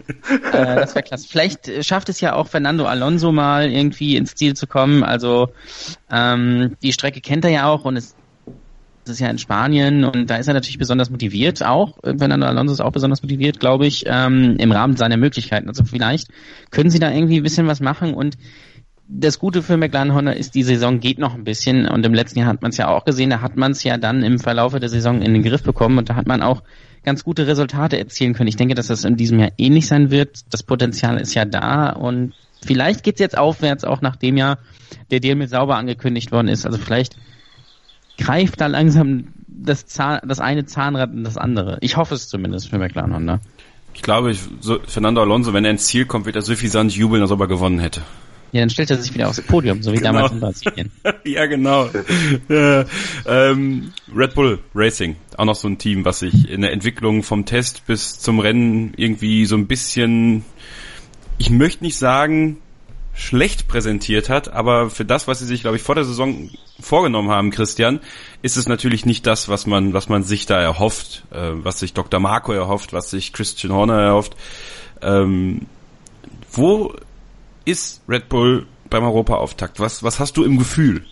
das wäre klasse. Vielleicht schafft es ja auch Fernando Alonso mal irgendwie ins Ziel zu kommen. Also ähm, die Strecke kennt er ja auch und es Das ist ja in Spanien und da ist er natürlich besonders motiviert auch. Fernando Alonso ist auch besonders motiviert, glaube ich, ähm, im Rahmen seiner Möglichkeiten. Also vielleicht können sie da irgendwie ein bisschen was machen und das Gute für McLaren Honda ist, die Saison geht noch ein bisschen und im letzten Jahr hat man es ja auch gesehen, da hat man es ja dann im Verlauf der Saison in den Griff bekommen und da hat man auch ganz gute Resultate erzielen können. Ich denke, dass das in diesem Jahr ähnlich sein wird. Das Potenzial ist ja da und vielleicht geht's jetzt aufwärts, auch nachdem ja der Deal mit Sauber angekündigt worden ist. Also vielleicht greift da langsam das, Zahn, das eine Zahnrad in das andere. Ich hoffe es zumindest für McLaren Honda. Ich glaube, ich, so, Fernando Alonso, wenn er ins Ziel kommt, wird er suffisant jubeln, als ob er gewonnen hätte. Ja, dann stellt er sich wieder aufs Podium, so wie genau. damals in Brasilien. Ja, genau. ja, ähm, Red Bull Racing, auch noch so ein Team, was sich in der Entwicklung vom Test bis zum Rennen irgendwie so ein bisschen, ich möchte nicht sagen, schlecht präsentiert hat, aber für das, was sie sich, glaube ich, vor der Saison vorgenommen haben, Christian, ist es natürlich nicht das, was man, was man sich da erhofft, äh, was sich Doktor Marco erhofft, was sich Christian Horner erhofft. Ähm, wo ist Red Bull beim Europaauftakt? Was, was hast du im Gefühl?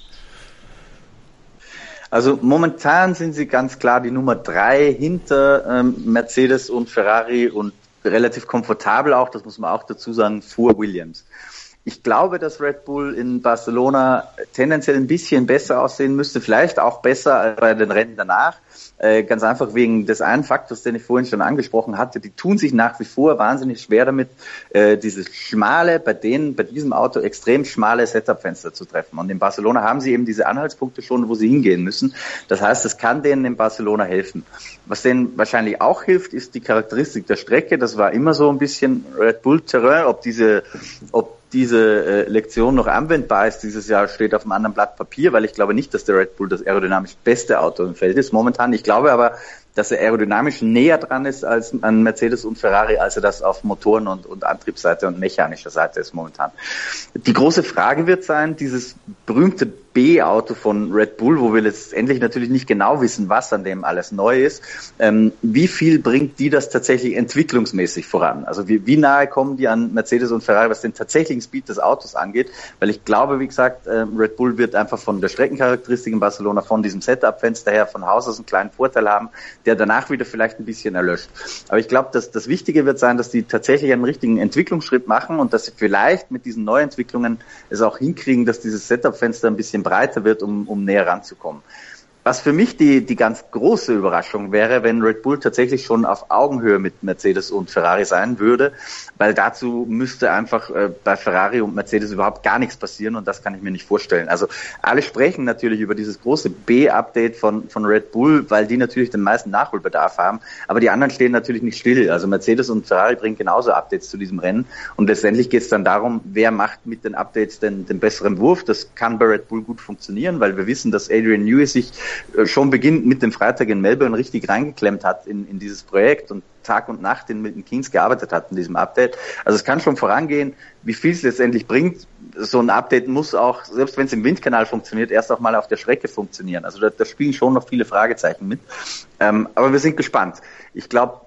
Also momentan sind sie ganz klar die Nummer drei hinter ähm, Mercedes und Ferrari und relativ komfortabel auch, das muss man auch dazu sagen, vor Williams. Ich glaube, dass Red Bull in Barcelona tendenziell ein bisschen besser aussehen müsste, vielleicht auch besser als bei den Rennen danach. Äh, ganz einfach wegen des einen Faktors, den ich vorhin schon angesprochen hatte. Die tun sich nach wie vor wahnsinnig schwer damit, äh, dieses schmale, bei denen, bei diesem Auto extrem schmale Setup-Fenster zu treffen. Und in Barcelona haben sie eben diese Anhaltspunkte schon, wo sie hingehen müssen. Das heißt, es kann denen in Barcelona helfen. Was denen wahrscheinlich auch hilft, ist die Charakteristik der Strecke. Das war immer so ein bisschen Red Bull-Terrain, ob diese, ob diese äh, Lektion noch anwendbar ist dieses Jahr, steht auf einem anderen Blatt Papier, weil ich glaube nicht, dass der Red Bull das aerodynamisch beste Auto im Feld ist momentan. Ich glaube aber, dass er aerodynamisch näher dran ist als an Mercedes und Ferrari, als er das auf Motoren- und, und Antriebsseite und mechanischer Seite ist momentan. Die große Frage wird sein, dieses berühmte B-Auto von Red Bull, wo wir letztendlich natürlich nicht genau wissen, was an dem alles neu ist, ähm, wie viel bringt die das tatsächlich entwicklungsmäßig voran? Also wie, wie nahe kommen die an Mercedes und Ferrari, was den tatsächlichen Speed des Autos angeht? Weil ich glaube, wie gesagt, äh, Red Bull wird einfach von der Streckencharakteristik in Barcelona, von diesem Setup-Fenster her von Haus aus einen kleinen Vorteil haben, der danach wieder vielleicht ein bisschen erlöscht. Aber ich glaube, dass das Wichtige wird sein, dass die tatsächlich einen richtigen Entwicklungsschritt machen und dass sie vielleicht mit diesen Neuentwicklungen es auch hinkriegen, dass dieses Setup-Fenster ein bisschen breiter wird, um, um näher ranzukommen. Was für mich die, die ganz große Überraschung wäre, wenn Red Bull tatsächlich schon auf Augenhöhe mit Mercedes und Ferrari sein würde, weil dazu müsste einfach äh, bei Ferrari und Mercedes überhaupt gar nichts passieren und das kann ich mir nicht vorstellen. Also alle sprechen natürlich über dieses große B-Update von, von Red Bull, weil die natürlich den meisten Nachholbedarf haben, aber die anderen stehen natürlich nicht still. Also Mercedes und Ferrari bringen genauso Updates zu diesem Rennen und letztendlich geht es dann darum, wer macht mit den Updates den, den besseren Wurf. Das kann bei Red Bull gut funktionieren, weil wir wissen, dass Adrian Newey sich schon beginnend mit dem Freitag in Melbourne richtig reingeklemmt hat in, in dieses Projekt und Tag und Nacht in Milton Keynes gearbeitet hat in diesem Update. Also es kann schon vorangehen, wie viel es letztendlich bringt. So ein Update muss auch, selbst wenn es im Windkanal funktioniert, erst auch mal auf der Strecke funktionieren. Also da, da spielen schon noch viele Fragezeichen mit. Ähm, aber wir sind gespannt. Ich glaube,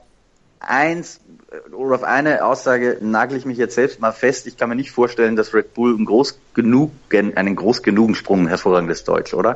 eins oder auf eine Aussage nagel ich mich jetzt selbst mal fest. Ich kann mir nicht vorstellen, dass Red Bull einen groß genug, einen groß genugen Sprung, hervorragendes Deutsch, oder?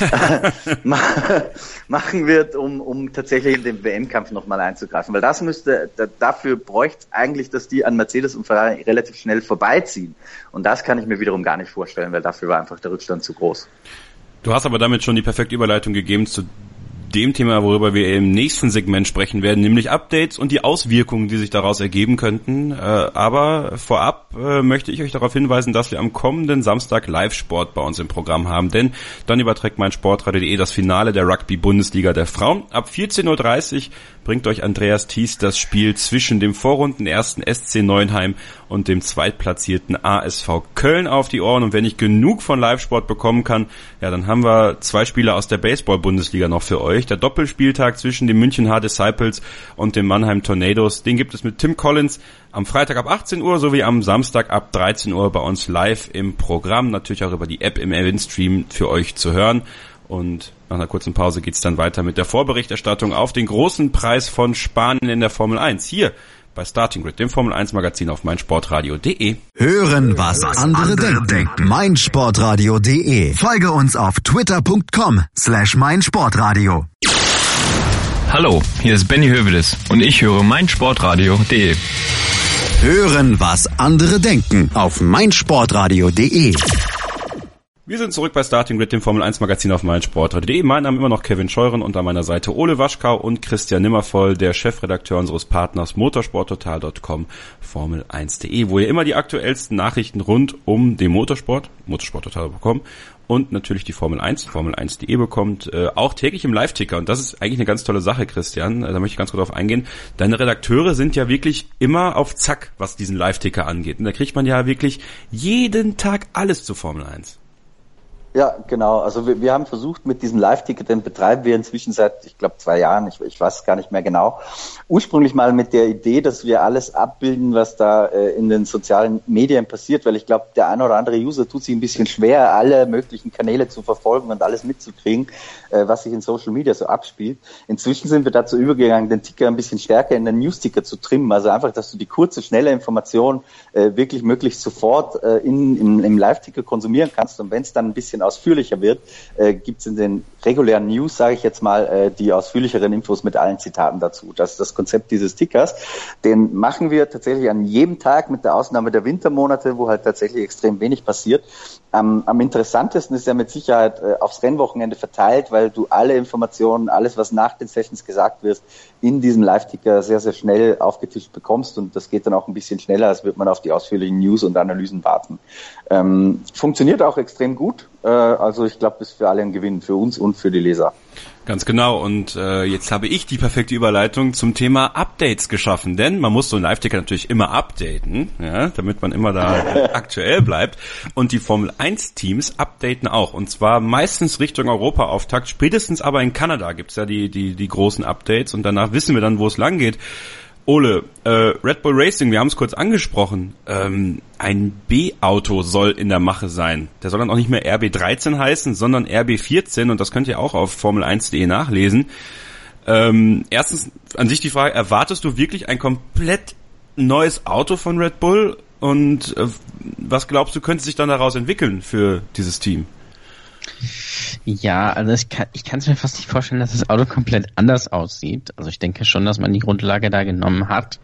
machen wird, um, um tatsächlich in den W M-Kampf nochmal einzugreifen. Weil das müsste, da, dafür bräuchte es eigentlich, dass die an Mercedes und Ferrari relativ schnell vorbeiziehen. Und das kann ich mir wiederum gar nicht vorstellen, weil dafür war einfach der Rückstand zu groß. Du hast aber damit schon die perfekte Überleitung gegeben zu dem Thema, worüber wir im nächsten Segment sprechen werden, nämlich Updates und die Auswirkungen, die sich daraus ergeben könnten. Äh, aber vorab äh, möchte ich euch darauf hinweisen, dass wir am kommenden Samstag Live-Sport bei uns im Programm haben, denn dann überträgt meinsportradio punkt de das Finale der Rugby-Bundesliga der Frauen. Ab vierzehn Uhr dreißig bringt euch Andreas Thies das Spiel zwischen dem Vorrunden-ersten S C Neuenheim und dem zweitplatzierten A S V Köln auf die Ohren. Und wenn ich genug von Live-Sport bekommen kann, ja, dann haben wir zwei Spiele aus der Baseball-Bundesliga noch für euch. Der Doppelspieltag zwischen den München H-Disciples und den Mannheim Tornadoes, den gibt es mit Tim Collins am Freitag ab achtzehn Uhr sowie am Samstag ab dreizehn Uhr bei uns live im Programm. Natürlich auch über die App im Eventstream für euch zu hören. Und nach einer kurzen Pause geht's dann weiter mit der Vorberichterstattung auf den großen Preis von Spanien in der Formel eins. Hier bei Starting Grid, dem Formel eins Magazin auf meinsportradio punkt de. Hören, was andere denken. meinsportradio punkt de. Folge uns auf twitter punkt com slash meinsportradio. Hallo, hier ist Benny Hövedes und ich höre meinsportradio punkt de. Hören, was andere denken auf meinsportradio punkt de. Wir sind zurück bei Starting Grid, dem Formel eins Magazin auf meinsportradio punkt de. Mein Name immer noch Kevin Scheuren und an meiner Seite Ole Waschkau und Christian Nimmervoll, der Chefredakteur unseres Partners motorsporttotal punkt com, Formel eins punkt de, wo ihr immer die aktuellsten Nachrichten rund um den Motorsport, motorsporttotal punkt com und natürlich die Formel eins, Formel eins punkt de bekommt, äh, auch täglich im Live-Ticker. Und das ist eigentlich eine ganz tolle Sache, Christian. Da möchte ich ganz kurz drauf eingehen. Deine Redakteure sind ja wirklich immer auf Zack, was diesen Live-Ticker angeht. Und da kriegt man ja wirklich jeden Tag alles zur Formel eins. Ja, genau. Also wir, wir haben versucht, mit diesem Live-Ticket, den betreiben wir inzwischen seit, ich glaube, zwei Jahren, ich, ich weiß gar nicht mehr genau, ursprünglich mal mit der Idee, dass wir alles abbilden, was da äh, in den sozialen Medien passiert, weil ich glaube, der eine oder andere User tut sich ein bisschen schwer, alle möglichen Kanäle zu verfolgen und alles mitzukriegen, äh, was sich in Social Media so abspielt. Inzwischen sind wir dazu übergegangen, den Ticker ein bisschen stärker in den News-Ticker zu trimmen, also einfach, dass du die kurze, schnelle Information äh, wirklich möglichst sofort äh, in, in, im Live-Ticker konsumieren kannst, und wenn es dann ein bisschen ausführlicher wird, äh, gibt es in den regulären News, sage ich jetzt mal, äh, die ausführlicheren Infos mit allen Zitaten dazu. Das ist das Konzept dieses Tickers. Den machen wir tatsächlich an jedem Tag, mit der Ausnahme der Wintermonate, wo halt tatsächlich extrem wenig passiert. Am, am interessantesten ist er mit Sicherheit äh, aufs Rennwochenende verteilt, weil du alle Informationen, alles, was nach den Sessions gesagt wird, in diesem Live-Ticker sehr, sehr schnell aufgetischt bekommst, und das geht dann auch ein bisschen schneller, als wird man auf die ausführlichen News und Analysen warten. Ähm, funktioniert auch extrem gut, äh, also ich glaube, das ist für alle ein Gewinn, für uns und für die Leser. Ganz genau, und äh, jetzt habe ich die perfekte Überleitung zum Thema Updates geschaffen, denn man muss so einen Live-Ticker natürlich immer updaten, ja, damit man immer da äh, aktuell bleibt, und die Formel eins Teams updaten auch, und zwar meistens Richtung Europa-Auftakt, spätestens aber in Kanada gibt's ja die die die großen Updates, und danach wissen wir dann, wo es lang geht. Ole, äh, Red Bull Racing, wir haben es kurz angesprochen, ähm, ein B-Auto soll in der Mache sein. Der soll dann auch nicht mehr R B dreizehn heißen, sondern R B vierzehn, und das könnt ihr auch auf formel eins punkt de nachlesen. Ähm, erstens an sich die Frage, erwartest du wirklich ein komplett neues Auto von Red Bull, und äh, was glaubst du, könnte sich dann daraus entwickeln für dieses Team? Ja, also ich kann ich kann es mir fast nicht vorstellen, dass das Auto komplett anders aussieht. Also ich denke schon, dass man die Grundlage da genommen hat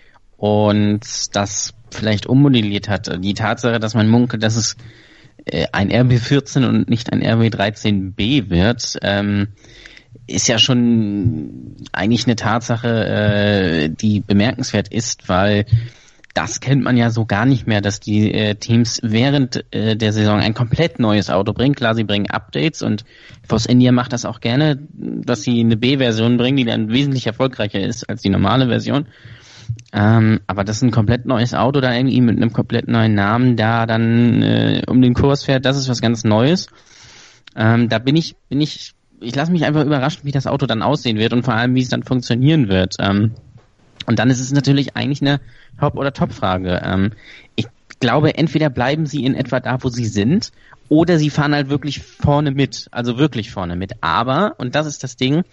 und das vielleicht ummodelliert hat. Die Tatsache, dass man munkelt, dass es äh, ein R B vierzehn und nicht ein R B dreizehn B wird, ähm, ist ja schon eigentlich eine Tatsache, äh, die bemerkenswert ist, weil das kennt man ja so gar nicht mehr, dass die äh, Teams während äh, der Saison ein komplett neues Auto bringen. Klar, sie bringen Updates, und Force India macht das auch gerne, dass sie eine B-Version bringen, die dann wesentlich erfolgreicher ist als die normale Version. Ähm, aber das ist ein komplett neues Auto, da irgendwie mit einem komplett neuen Namen da dann äh, um den Kurs fährt, das ist was ganz Neues. Ähm, da bin ich, bin ich, ich lasse mich einfach überraschen, wie das Auto dann aussehen wird und vor allem, wie es dann funktionieren wird. Ähm, Und dann ist es natürlich eigentlich eine Haupt- oder Top-Frage. Ähm, ich glaube, entweder bleiben sie in etwa da, wo sie sind, oder sie fahren halt wirklich vorne mit, also wirklich vorne mit. Aber, und das ist das Ding,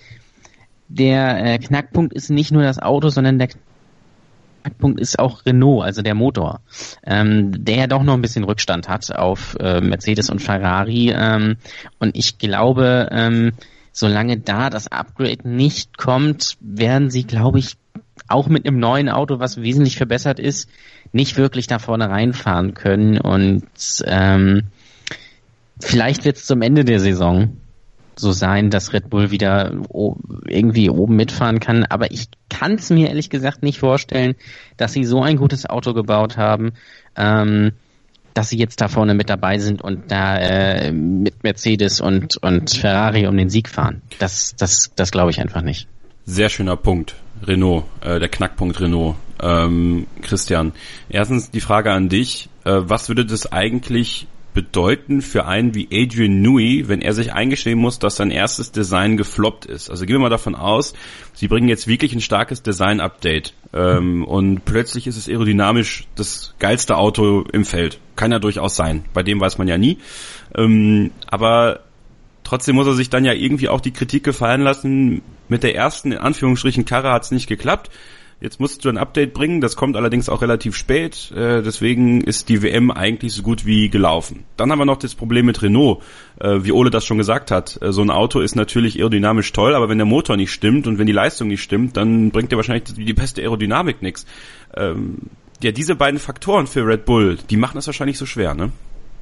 der äh, Knackpunkt ist nicht nur das Auto, sondern der Knackpunkt ist auch Renault, also der Motor, ähm, der ja doch noch ein bisschen Rückstand hat auf äh, Mercedes und Ferrari. Ähm, und ich glaube, ähm, solange da das Upgrade nicht kommt, werden sie, glaube ich, auch mit einem neuen Auto, was wesentlich verbessert ist, nicht wirklich da vorne reinfahren können. Und ähm, vielleicht wird es zum Ende der Saison so sein, dass Red Bull wieder o- irgendwie oben mitfahren kann. Aber ich kann es mir ehrlich gesagt nicht vorstellen, dass sie so ein gutes Auto gebaut haben, ähm, dass sie jetzt da vorne mit dabei sind und da äh, mit Mercedes und, und Ferrari um den Sieg fahren. Das, das, das glaube ich einfach nicht. Sehr schöner Punkt, Renault, äh, der Knackpunkt Renault. Ähm, Christian, erstens die Frage an dich, äh, was würde das eigentlich bedeuten für einen wie Adrian Newey, wenn er sich eingestehen muss, dass sein erstes Design gefloppt ist? Also gehen wir mal davon aus, sie bringen jetzt wirklich ein starkes Design-Update ähm, und plötzlich ist es aerodynamisch das geilste Auto im Feld. Kann ja durchaus sein, bei dem weiß man ja nie. Ähm, aber trotzdem muss er sich dann ja irgendwie auch die Kritik gefallen lassen, mit der ersten, in Anführungsstrichen, Karre hat es nicht geklappt. jetzt musst du ein Update bringen, das kommt allerdings auch relativ spät, äh, deswegen ist die W M eigentlich so gut wie gelaufen. Dann haben wir noch das Problem mit Renault, äh, wie Ole das schon gesagt hat, äh, so ein Auto ist natürlich aerodynamisch toll, aber wenn der Motor nicht stimmt und wenn die Leistung nicht stimmt, dann bringt dir wahrscheinlich die, die beste Aerodynamik nichts. Ähm, ja, diese beiden Faktoren für Red Bull, die machen es wahrscheinlich so schwer, ne?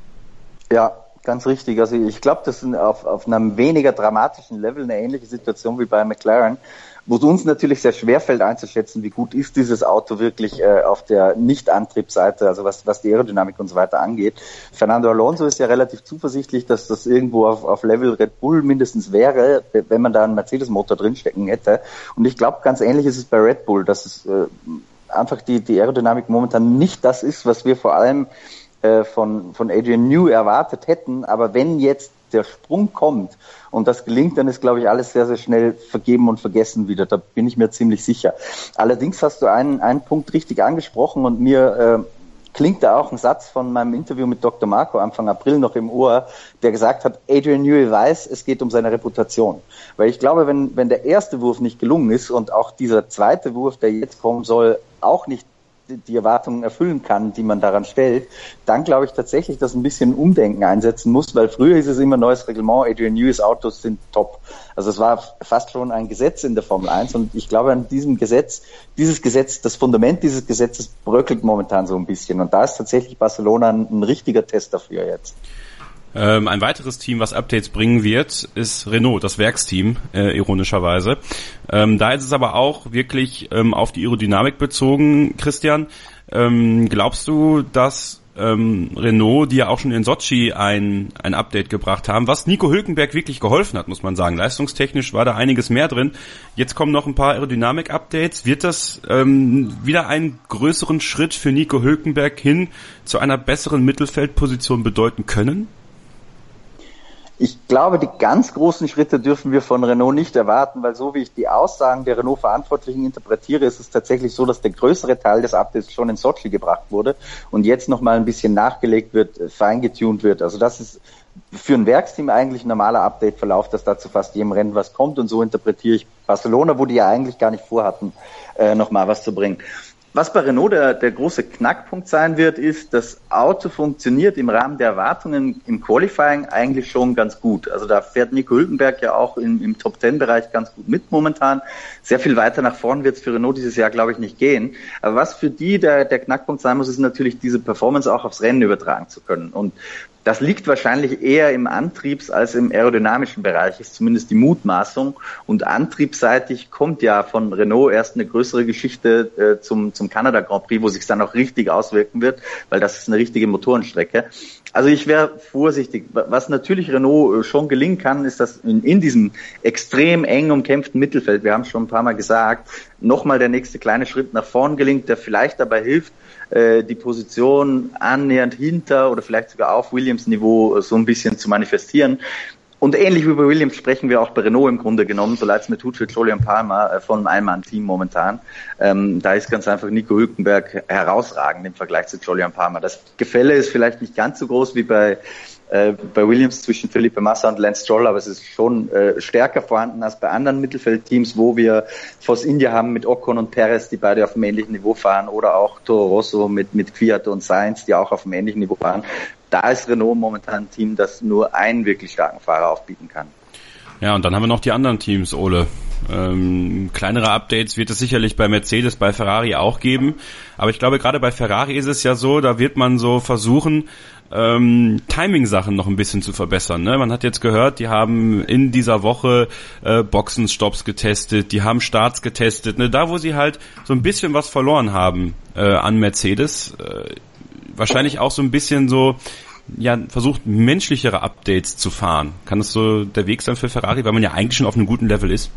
Ja, ganz richtig. Also ich glaube, das ist auf, auf einem weniger dramatischen Level eine ähnliche Situation wie bei McLaren, wo es uns natürlich sehr schwer fällt einzuschätzen, wie gut ist dieses Auto wirklich äh, auf der Nicht-Antriebsseite, also was, was die Aerodynamik und so weiter angeht. Fernando Alonso ist ja relativ zuversichtlich, dass das irgendwo auf, auf Level Red Bull mindestens wäre, wenn man da einen Mercedes-Motor drinstecken hätte. Und ich glaube, ganz ähnlich ist es bei Red Bull, dass es äh, einfach die, die Aerodynamik momentan nicht das ist, was wir vor allem äh, von, von Adrian Newey erwartet hätten. Aber wenn jetzt der Sprung kommt und das gelingt, dann ist, glaube ich, alles sehr, sehr schnell vergeben und vergessen wieder. Da bin ich mir ziemlich sicher. Allerdings hast du einen, einen Punkt richtig angesprochen und mir äh, klingt da auch ein Satz von meinem Interview mit Doktor Marco Anfang April noch im Ohr, der gesagt hat, Adrian Newey weiß, es geht um seine Reputation. Weil ich glaube, wenn, wenn der erste Wurf nicht gelungen ist und auch dieser zweite Wurf, der jetzt kommen soll, auch nicht die Erwartungen erfüllen kann, die man daran stellt, dann glaube ich tatsächlich, dass ein bisschen Umdenken einsetzen muss, weil früher ist es immer neues Reglement, Adrian Neweys Autos sind top. Also es war fast schon ein Gesetz in der Formel eins und ich glaube an diesem Gesetz, dieses Gesetz, das Fundament dieses Gesetzes bröckelt momentan so ein bisschen und da ist tatsächlich Barcelona ein, ein richtiger Test dafür jetzt. Ähm, ein weiteres Team, was Updates bringen wird, ist Renault, das Werksteam, äh, ironischerweise. Ähm, da ist es aber auch wirklich ähm, auf die Aerodynamik bezogen, Christian. Ähm, glaubst du, dass ähm, Renault, die ja auch schon in Sochi ein ein Update gebracht haben, was Nico Hülkenberg wirklich geholfen hat, muss man sagen. Leistungstechnisch war da einiges mehr drin. Jetzt kommen noch ein paar Aerodynamik-Updates. Wird das ähm, wieder einen größeren Schritt für Nico Hülkenberg hin zu einer besseren Mittelfeldposition bedeuten können? Ich glaube, die ganz großen Schritte dürfen wir von Renault nicht erwarten, weil so wie ich die Aussagen der Renault-Verantwortlichen interpretiere, ist es tatsächlich so, dass der größere Teil des Updates schon in Sochi gebracht wurde und jetzt nochmal ein bisschen nachgelegt wird, feingetuned wird. Also das ist für ein Werksteam eigentlich ein normaler Update-Verlauf, dass da zu fast jedem Rennen was kommt und so interpretiere ich Barcelona, wo die ja eigentlich gar nicht vorhatten, äh, nochmal was zu bringen. Was bei Renault der, der große Knackpunkt sein wird, ist, das Auto funktioniert im Rahmen der Erwartungen im Qualifying eigentlich schon ganz gut. Also da fährt Nico Hülkenberg ja auch im, im Top-Ten-Bereich ganz gut mit momentan. Sehr viel weiter nach vorn wird es für Renault dieses Jahr, glaube ich, nicht gehen. Aber was für die der, der Knackpunkt sein muss, ist natürlich diese Performance auch aufs Rennen übertragen zu können. Und das liegt wahrscheinlich eher im Antriebs- als im aerodynamischen Bereich, ist zumindest die Mutmaßung. Und antriebsseitig kommt ja von Renault erst eine größere Geschichte äh, zum, zum Kanada Grand Prix, wo sich dann auch richtig auswirken wird, weil das ist eine richtige Motorenstrecke. Also ich wäre vorsichtig. Was natürlich Renault schon gelingen kann, ist, dass in, in diesem extrem eng umkämpften Mittelfeld, wir haben es schon ein paar Mal gesagt, nochmal der nächste kleine Schritt nach vorn gelingt, der vielleicht dabei hilft, die Position annähernd hinter oder vielleicht sogar auf Williams Niveau so ein bisschen zu manifestieren. Und ähnlich wie bei Williams sprechen wir auch bei Renault im Grunde genommen, so leid es mir tut für Julian Palmer, von einem Ein-Mann-Team momentan. Ähm, da ist ganz einfach Nico Hülkenberg herausragend im Vergleich zu Julian Palmer. Das Gefälle ist vielleicht nicht ganz so groß wie bei äh, bei Williams zwischen Felipe Massa und Lance Stroll, aber es ist schon äh, stärker vorhanden als bei anderen Mittelfeldteams, wo wir Force India haben mit Ocon und Perez, die beide auf einem ähnlichen Niveau fahren, oder auch Toro Rosso mit mit Kvyat und Sainz, die auch auf einem ähnlichen Niveau fahren. Da ist Renault momentan ein Team, das nur einen wirklich starken Fahrer aufbieten kann. Ja, und dann haben wir noch die anderen Teams, Ole. Ähm, kleinere Updates wird es sicherlich bei Mercedes, bei Ferrari auch geben. Aber ich glaube, gerade bei Ferrari ist es ja so, da wird man so versuchen, ähm, Timing-Sachen noch ein bisschen zu verbessern. Ne? Man hat jetzt gehört, die haben in dieser Woche äh, Boxenstopps getestet, die haben Starts getestet. Ne? Da, wo sie halt so ein bisschen was verloren haben äh, an Mercedes, äh, wahrscheinlich auch so ein bisschen so, ja, versucht menschlichere Updates zu fahren. Kann das so der Weg sein für Ferrari, weil man ja eigentlich schon auf einem guten Level ist?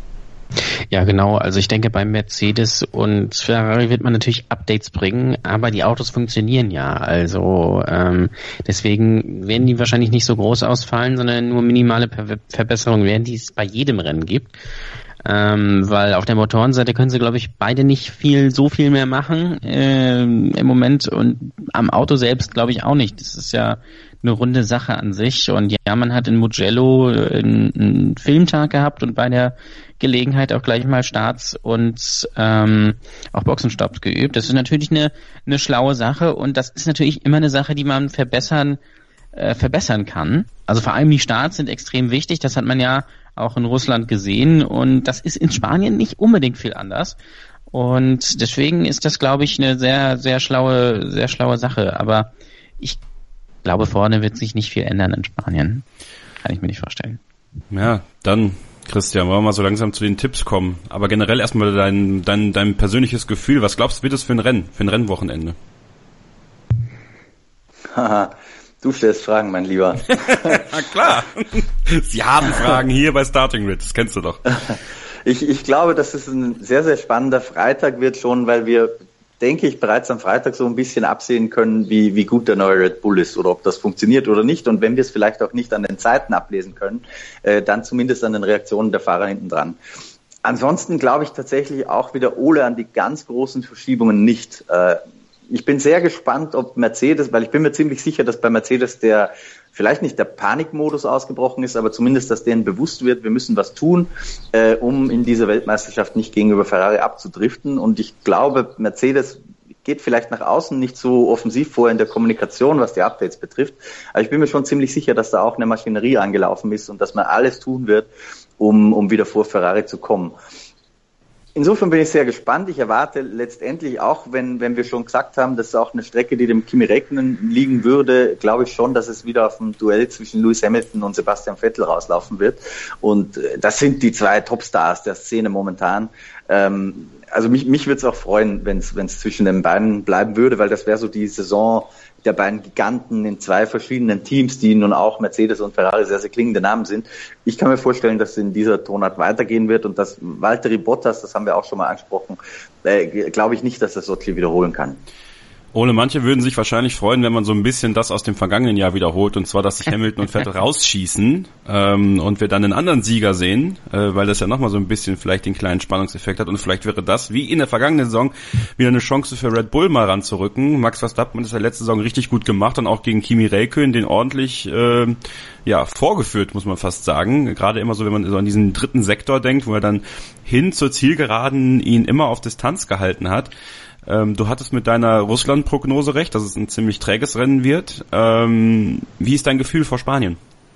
Ja, genau. Also ich denke, bei Mercedes und Ferrari wird man natürlich Updates bringen, aber die Autos funktionieren ja. Also ähm, deswegen werden die wahrscheinlich nicht so groß ausfallen, sondern nur minimale Ver- Verbesserungen werden, die es bei jedem Rennen gibt. Ähm, weil auf der Motorenseite können sie, glaube ich, beide nicht viel, so viel mehr machen ähm, im Moment und am Auto selbst, glaube ich, auch nicht. Das ist ja eine runde Sache an sich und ja, man hat in Mugello einen, einen Filmtag gehabt und bei der Gelegenheit auch gleich mal Starts und ähm, auch Boxenstopps geübt. Das ist natürlich eine, eine schlaue Sache und das ist natürlich immer eine Sache, die man verbessern äh, verbessern kann. Also vor allem die Starts sind extrem wichtig, das hat man ja auch in Russland gesehen und das ist in Spanien nicht unbedingt viel anders und deswegen ist das, glaube ich, eine sehr, sehr schlaue, sehr schlaue Sache, aber ich glaube, vorne wird sich nicht viel ändern in Spanien. Kann ich mir nicht vorstellen. Ja, dann, Christian, wollen wir mal so langsam zu den Tipps kommen, aber generell erstmal dein, dein, dein persönliches Gefühl, was glaubst du, wird es für ein Rennen, für ein Rennwochenende? Haha. Du stellst Fragen, mein Lieber. Na klar. Sie haben Fragen hier bei Starting Grid, das kennst du doch. Ich, ich glaube, dass es ein sehr, sehr spannender Freitag wird schon, weil wir, denke ich, bereits am Freitag so ein bisschen absehen können, wie, wie gut der neue Red Bull ist oder ob das funktioniert oder nicht. Und wenn wir es vielleicht auch nicht an den Zeiten ablesen können, äh, dann zumindest an den Reaktionen der Fahrer hinten dran. Ansonsten glaube ich tatsächlich auch wieder Ole an die ganz großen Verschiebungen nicht. Äh, Ich bin sehr gespannt, ob Mercedes, weil ich bin mir ziemlich sicher, dass bei Mercedes der, vielleicht nicht der Panikmodus ausgebrochen ist, aber zumindest, dass denen bewusst wird, wir müssen was tun, äh, um in dieser Weltmeisterschaft nicht gegenüber Ferrari abzudriften. Und ich glaube, Mercedes geht vielleicht nach außen nicht so offensiv vor in der Kommunikation, was die Updates betrifft. Aber ich bin mir schon ziemlich sicher, dass da auch eine Maschinerie angelaufen ist und dass man alles tun wird, um, um wieder vor Ferrari zu kommen. Insofern bin ich sehr gespannt. Ich erwarte letztendlich auch, wenn wenn wir schon gesagt haben, das ist auch eine Strecke, die dem Kimi Räikkönen liegen würde, glaube ich schon, dass es wieder auf ein Duell zwischen Lewis Hamilton und Sebastian Vettel rauslaufen wird. Und das sind die zwei Topstars der Szene momentan. Ähm, also mich mich würde es auch freuen, wenn es wenn es zwischen den beiden bleiben würde, weil das wäre so die Saison der beiden Giganten in zwei verschiedenen Teams, die nun auch Mercedes und Ferrari sehr, sehr klingende Namen sind. Ich kann mir vorstellen, dass es in dieser Tonart weitergehen wird und dass Valtteri Bottas, das haben wir auch schon mal angesprochen, äh, glaube ich nicht, dass das Sochi wiederholen kann. Ole, manche würden sich wahrscheinlich freuen, wenn man so ein bisschen das aus dem vergangenen Jahr wiederholt, und zwar, dass sich Hamilton und Vettel rausschießen ähm, und wir dann einen anderen Sieger sehen, äh, weil das ja nochmal so ein bisschen vielleicht den kleinen Spannungseffekt hat und vielleicht wäre das, wie in der vergangenen Saison, wieder eine Chance für Red Bull mal ranzurücken. Max Verstappen hat das ja letzte Saison richtig gut gemacht und auch gegen Kimi Räikkönen den ordentlich äh, ja vorgeführt, muss man fast sagen. Gerade immer so, wenn man so an diesen dritten Sektor denkt, wo er dann hin zur Zielgeraden ihn immer auf Distanz gehalten hat. Ähm, du hattest mit deiner Russland-Prognose recht, dass es ein ziemlich träges Rennen wird. Ähm, wie ist dein Gefühl vor Spanien?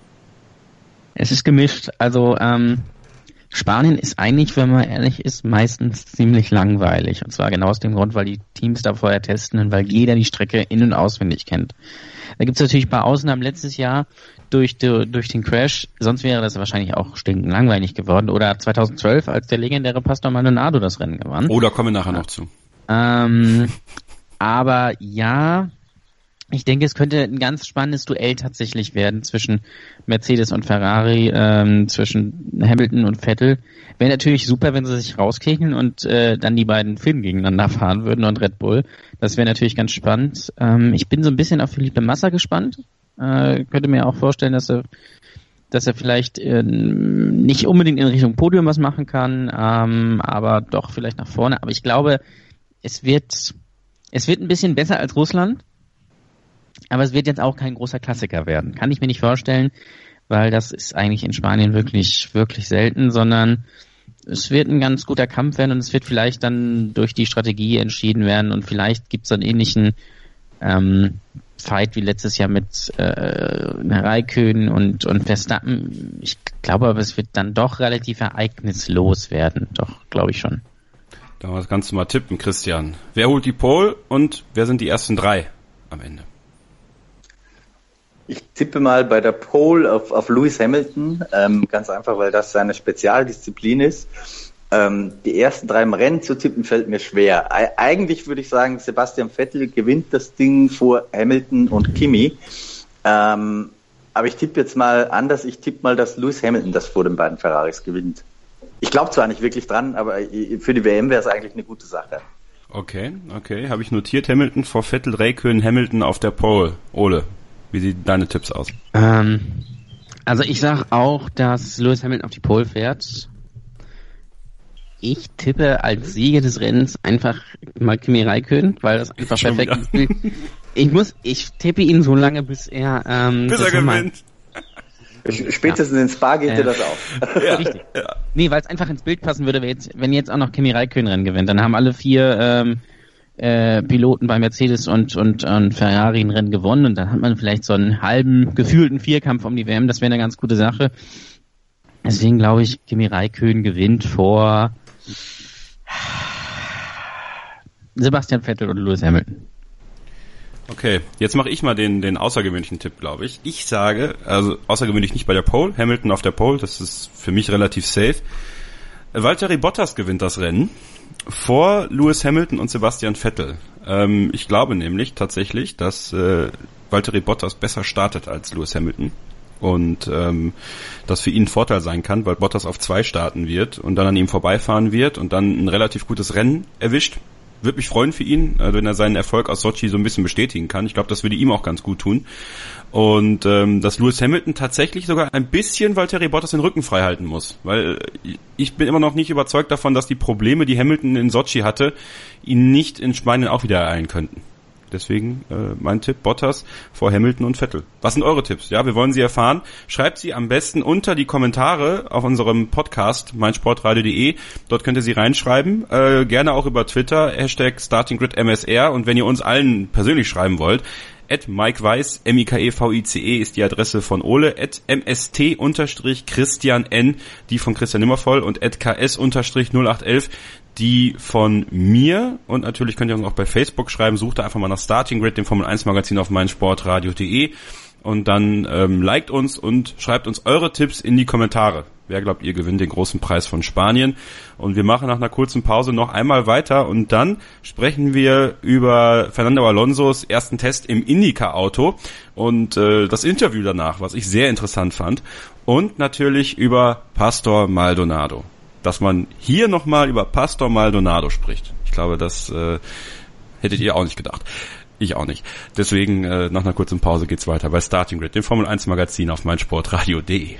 Es ist gemischt. Also ähm, Spanien ist eigentlich, wenn man ehrlich ist, meistens ziemlich langweilig. Und zwar genau aus dem Grund, weil die Teams da vorher testen und weil jeder die Strecke in- und auswendig kennt. Da gibt es natürlich ein paar Ausnahmen letztes Jahr durch, die, durch den Crash. Sonst wäre das wahrscheinlich auch stinkend langweilig geworden. Oder zweitausendzwölf, als der legendäre Pastor Maldonado das Rennen gewann. Oh, da kommen wir nachher noch zu. Ähm, aber ja, ich denke, es könnte ein ganz spannendes Duell tatsächlich werden zwischen Mercedes und Ferrari, ähm, zwischen Hamilton und Vettel. Wäre natürlich super, wenn sie sich rauskicheln und äh, dann die beiden Finn gegeneinander fahren würden und Red Bull. Das wäre natürlich ganz spannend. Ähm, ich bin so ein bisschen auf Felipe Massa gespannt. Äh, könnte mir auch vorstellen, dass er dass er vielleicht äh, nicht unbedingt in Richtung Podium was machen kann, ähm, aber doch vielleicht nach vorne. Aber ich glaube, Es wird, es wird ein bisschen besser als Russland, aber es wird jetzt auch kein großer Klassiker werden. Kann ich mir nicht vorstellen, weil das ist eigentlich in Spanien wirklich, wirklich selten, sondern es wird ein ganz guter Kampf werden und es wird vielleicht dann durch die Strategie entschieden werden und vielleicht gibt es einen ähnlichen ähm, Fight wie letztes Jahr mit äh, Räikkönen und, und Verstappen. Ich glaube aber, es wird dann doch relativ ereignislos werden. Doch, glaube ich schon. Da kannst du mal tippen, Christian. Wer holt die Pole und wer sind die ersten drei am Ende? Ich tippe mal bei der Pole auf, auf Lewis Hamilton, ähm, ganz einfach, weil das seine Spezialdisziplin ist. Ähm, die ersten drei im Rennen zu tippen fällt mir schwer. E- eigentlich würde ich sagen, Sebastian Vettel gewinnt das Ding vor Hamilton und Kimi. Ähm, aber ich tippe jetzt mal anders. Ich tippe mal, dass Lewis Hamilton das vor den beiden Ferraris gewinnt. Ich glaube zwar nicht wirklich dran, aber für die W M wäre es eigentlich eine gute Sache. Okay, okay, habe ich notiert. Hamilton vor Vettel, Räikkönen, Hamilton auf der Pole. Ole, wie sehen deine Tipps aus? Ähm, also ich sag auch, dass Lewis Hamilton auf die Pole fährt. Ich tippe als Sieger des Rennens einfach mal Kimi Räikkönen, weil das einfach Schon perfekt ist. Ich muss, ich tippe ihn so lange, bis er, ähm, bis er gewinnt. Spätestens ja. in Spa geht äh, dir das auf. Ja. Richtig. Ja. Nee, weil es einfach ins Bild passen würde, wenn jetzt, wenn jetzt auch noch Kimi Räikkönen Rennen gewinnt, dann haben alle vier ähm, äh, Piloten bei Mercedes und, und, und Ferrari ein Rennen gewonnen und dann hat man vielleicht so einen halben, gefühlten Vierkampf um die W M, das wäre eine ganz gute Sache. Deswegen glaube ich, Kimi Räikkönen gewinnt vor Sebastian Vettel und Lewis Hamilton. Okay, jetzt mache ich mal den den außergewöhnlichen Tipp, glaube ich. Ich sage, also außergewöhnlich nicht bei der Pole, Hamilton auf der Pole, das ist für mich relativ safe. Valtteri Bottas gewinnt das Rennen vor Lewis Hamilton und Sebastian Vettel. Ähm, ich glaube nämlich tatsächlich, dass äh, Valtteri Bottas besser startet als Lewis Hamilton. Und ähm, das für ihn ein Vorteil sein kann, weil Bottas auf zwei starten wird und dann an ihm vorbeifahren wird und dann ein relativ gutes Rennen erwischt. Würde mich freuen für ihn, also wenn er seinen Erfolg aus Sochi so ein bisschen bestätigen kann. Ich glaube, das würde ihm auch ganz gut tun. Und ähm, dass Lewis Hamilton tatsächlich sogar ein bisschen Valtteri Bottas den Rücken frei halten muss. Weil ich bin immer noch nicht überzeugt davon, dass die Probleme, die Hamilton in Sochi hatte, ihn nicht in Spanien auch wieder ereilen könnten. Deswegen äh, mein Tipp, Bottas vor Hamilton und Vettel. Was sind eure Tipps? Ja, wir wollen sie erfahren. Schreibt sie am besten unter die Kommentare auf unserem Podcast meinsportradio punkt de. Dort könnt ihr sie reinschreiben. Äh, gerne auch über Twitter, Hashtag StartingGridMSR. Und wenn ihr uns allen persönlich schreiben wollt, at Mike Weiss, M I K E V I C E ist die Adresse von Ole, at M S T Christian N, die von Christian Nimmervoll und at K S null acht elf, die von mir. Und natürlich könnt ihr uns auch bei Facebook schreiben, sucht da einfach mal nach Starting Grid, dem Formel eins Magazin auf meinsportradio punkt de und dann ähm, liked uns und schreibt uns eure Tipps in die Kommentare. Wer glaubt, ihr gewinnt den großen Preis von Spanien? Und wir machen nach einer kurzen Pause noch einmal weiter und dann sprechen wir über Fernando Alonsos ersten Test im IndyCar-Auto und äh, das Interview danach, was ich sehr interessant fand. Und natürlich über Pastor Maldonado. Dass man hier nochmal über Pastor Maldonado spricht. Ich glaube, das äh, hättet ihr auch nicht gedacht. Ich auch nicht. Deswegen äh, nach einer kurzen Pause geht's weiter bei Starting Grid, dem Formel eins Magazin auf meinsportradio punkt de.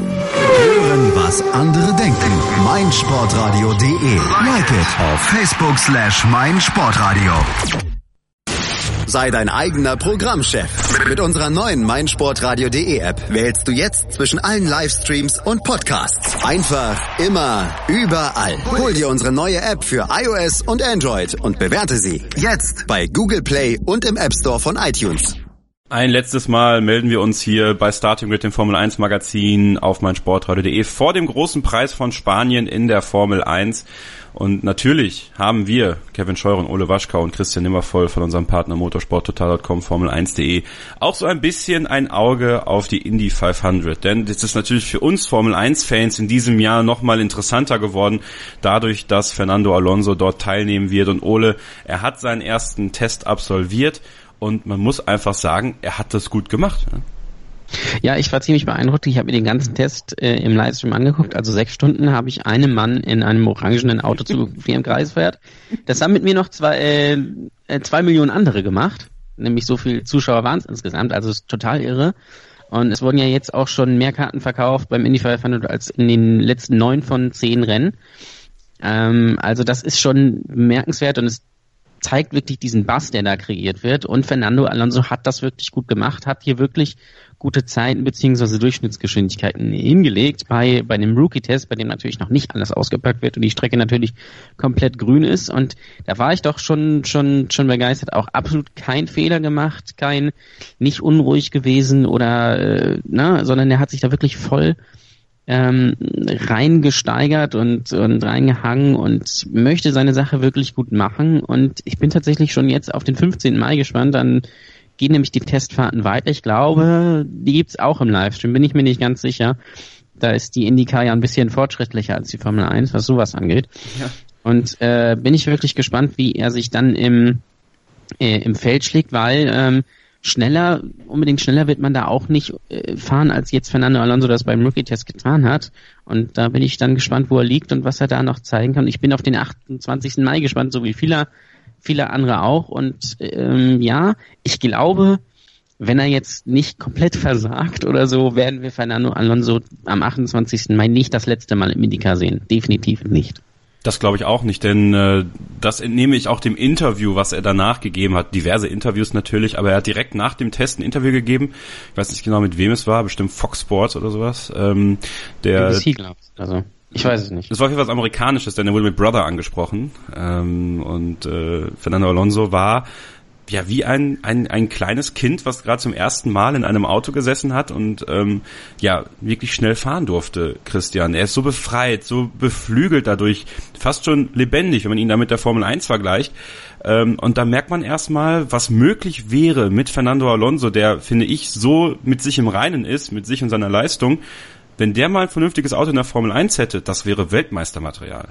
Hören, was andere denken. meinsportradio punkt de. Like it auf Facebook slash meinsportradio. Sei dein eigener Programmchef. Mit unserer neuen meinsportradio punkt de App wählst du jetzt zwischen allen Livestreams und Podcasts. Einfach, immer, überall. Hol dir unsere neue App für iOS und Android und bewerte sie jetzt bei Google Play und im App Store von iTunes. Ein letztes Mal melden wir uns hier bei Starting Grid, dem Formel eins Magazin auf meinsportradio punkt de vor dem großen Preis von Spanien in der Formel eins. Und natürlich haben wir, Kevin Scheuren, Ole Waschkau und Christian Nimmervoll von unserem Partner motorsporttotal punkt com, formel eins punkt de, auch so ein bisschen ein Auge auf die Indy fünfhundert. Denn das ist natürlich für uns Formel eins Fans in diesem Jahr nochmal interessanter geworden, dadurch, dass Fernando Alonso dort teilnehmen wird. Und Ole, er hat seinen ersten Test absolviert und man muss einfach sagen, er hat das gut gemacht. Ja, ich war ziemlich beeindruckt. Ich habe mir den ganzen Test äh, im Livestream angeguckt. Also sechs Stunden habe ich einem Mann in einem orangenen Auto zu wie im Kreis fährt. Das haben mit mir noch zwei, äh, zwei Millionen andere gemacht. Nämlich so viele Zuschauer waren es insgesamt. Also es ist total irre. Und es wurden ja jetzt auch schon mehr Karten verkauft beim Indy fünfhundert als in den letzten neun von zehn Rennen. Ähm, also das ist schon bemerkenswert und es zeigt wirklich diesen Bass, der da kreiert wird. Und Fernando Alonso hat das wirklich gut gemacht, hat hier wirklich gute Zeiten bzw. Durchschnittsgeschwindigkeiten hingelegt bei bei dem Rookie-Test, bei dem natürlich noch nicht alles ausgepackt wird und die Strecke natürlich komplett grün ist. Und da war ich doch schon schon schon begeistert. Auch absolut kein Fehler gemacht, kein nicht unruhig gewesen oder äh, na, sondern er hat sich da wirklich voll ähm, reingesteigert und und reingehangen und möchte seine Sache wirklich gut machen. Und ich bin tatsächlich schon jetzt auf den fünfzehnten Mai gespannt. Dann gehen nämlich die Testfahrten weiter. Ich glaube, die gibt's auch im Livestream, bin ich mir nicht ganz sicher. Da ist die IndyCar ja ein bisschen fortschrittlicher als die Formel eins, was sowas angeht. Ja. Und äh, bin ich wirklich gespannt, wie er sich dann im äh, im Feld schlägt, weil ähm, schneller, unbedingt schneller wird man da auch nicht äh, fahren, als jetzt Fernando Alonso das beim Rookie-Test getan hat. Und da bin ich dann gespannt, wo er liegt und was er da noch zeigen kann. Ich bin auf den achtundzwanzigsten Mai gespannt, so wie viele viele andere auch. Und ähm, ja, ich glaube, wenn er jetzt nicht komplett versagt oder so, werden wir Fernando Alonso am achtundzwanzigsten Mai nicht das letzte Mal im IndyCar sehen. Definitiv nicht. Das glaube ich auch nicht, denn äh, das entnehme ich auch dem Interview, was er danach gegeben hat. Diverse Interviews natürlich, aber er hat direkt nach dem Test ein Interview gegeben. Ich weiß nicht genau, mit wem es war, bestimmt Fox Sports oder sowas. Ähm, der B B C, glaube ich. Also, ich weiß es nicht. Das war auf jeden Fall was Amerikanisches, denn er wurde mit Brother angesprochen. Ähm, und äh, Fernando Alonso war ja wie ein ein ein kleines Kind, was gerade zum ersten Mal in einem Auto gesessen hat und ähm, ja wirklich schnell fahren durfte, Christian. Er ist so befreit, so beflügelt dadurch, fast schon lebendig, wenn man ihn da mit der Formel eins vergleicht. Ähm, und da merkt man erstmal, was möglich wäre mit Fernando Alonso, der, finde ich, so mit sich im Reinen ist, mit sich und seiner Leistung. Wenn der mal ein vernünftiges Auto in der Formel eins hätte, das wäre Weltmeistermaterial.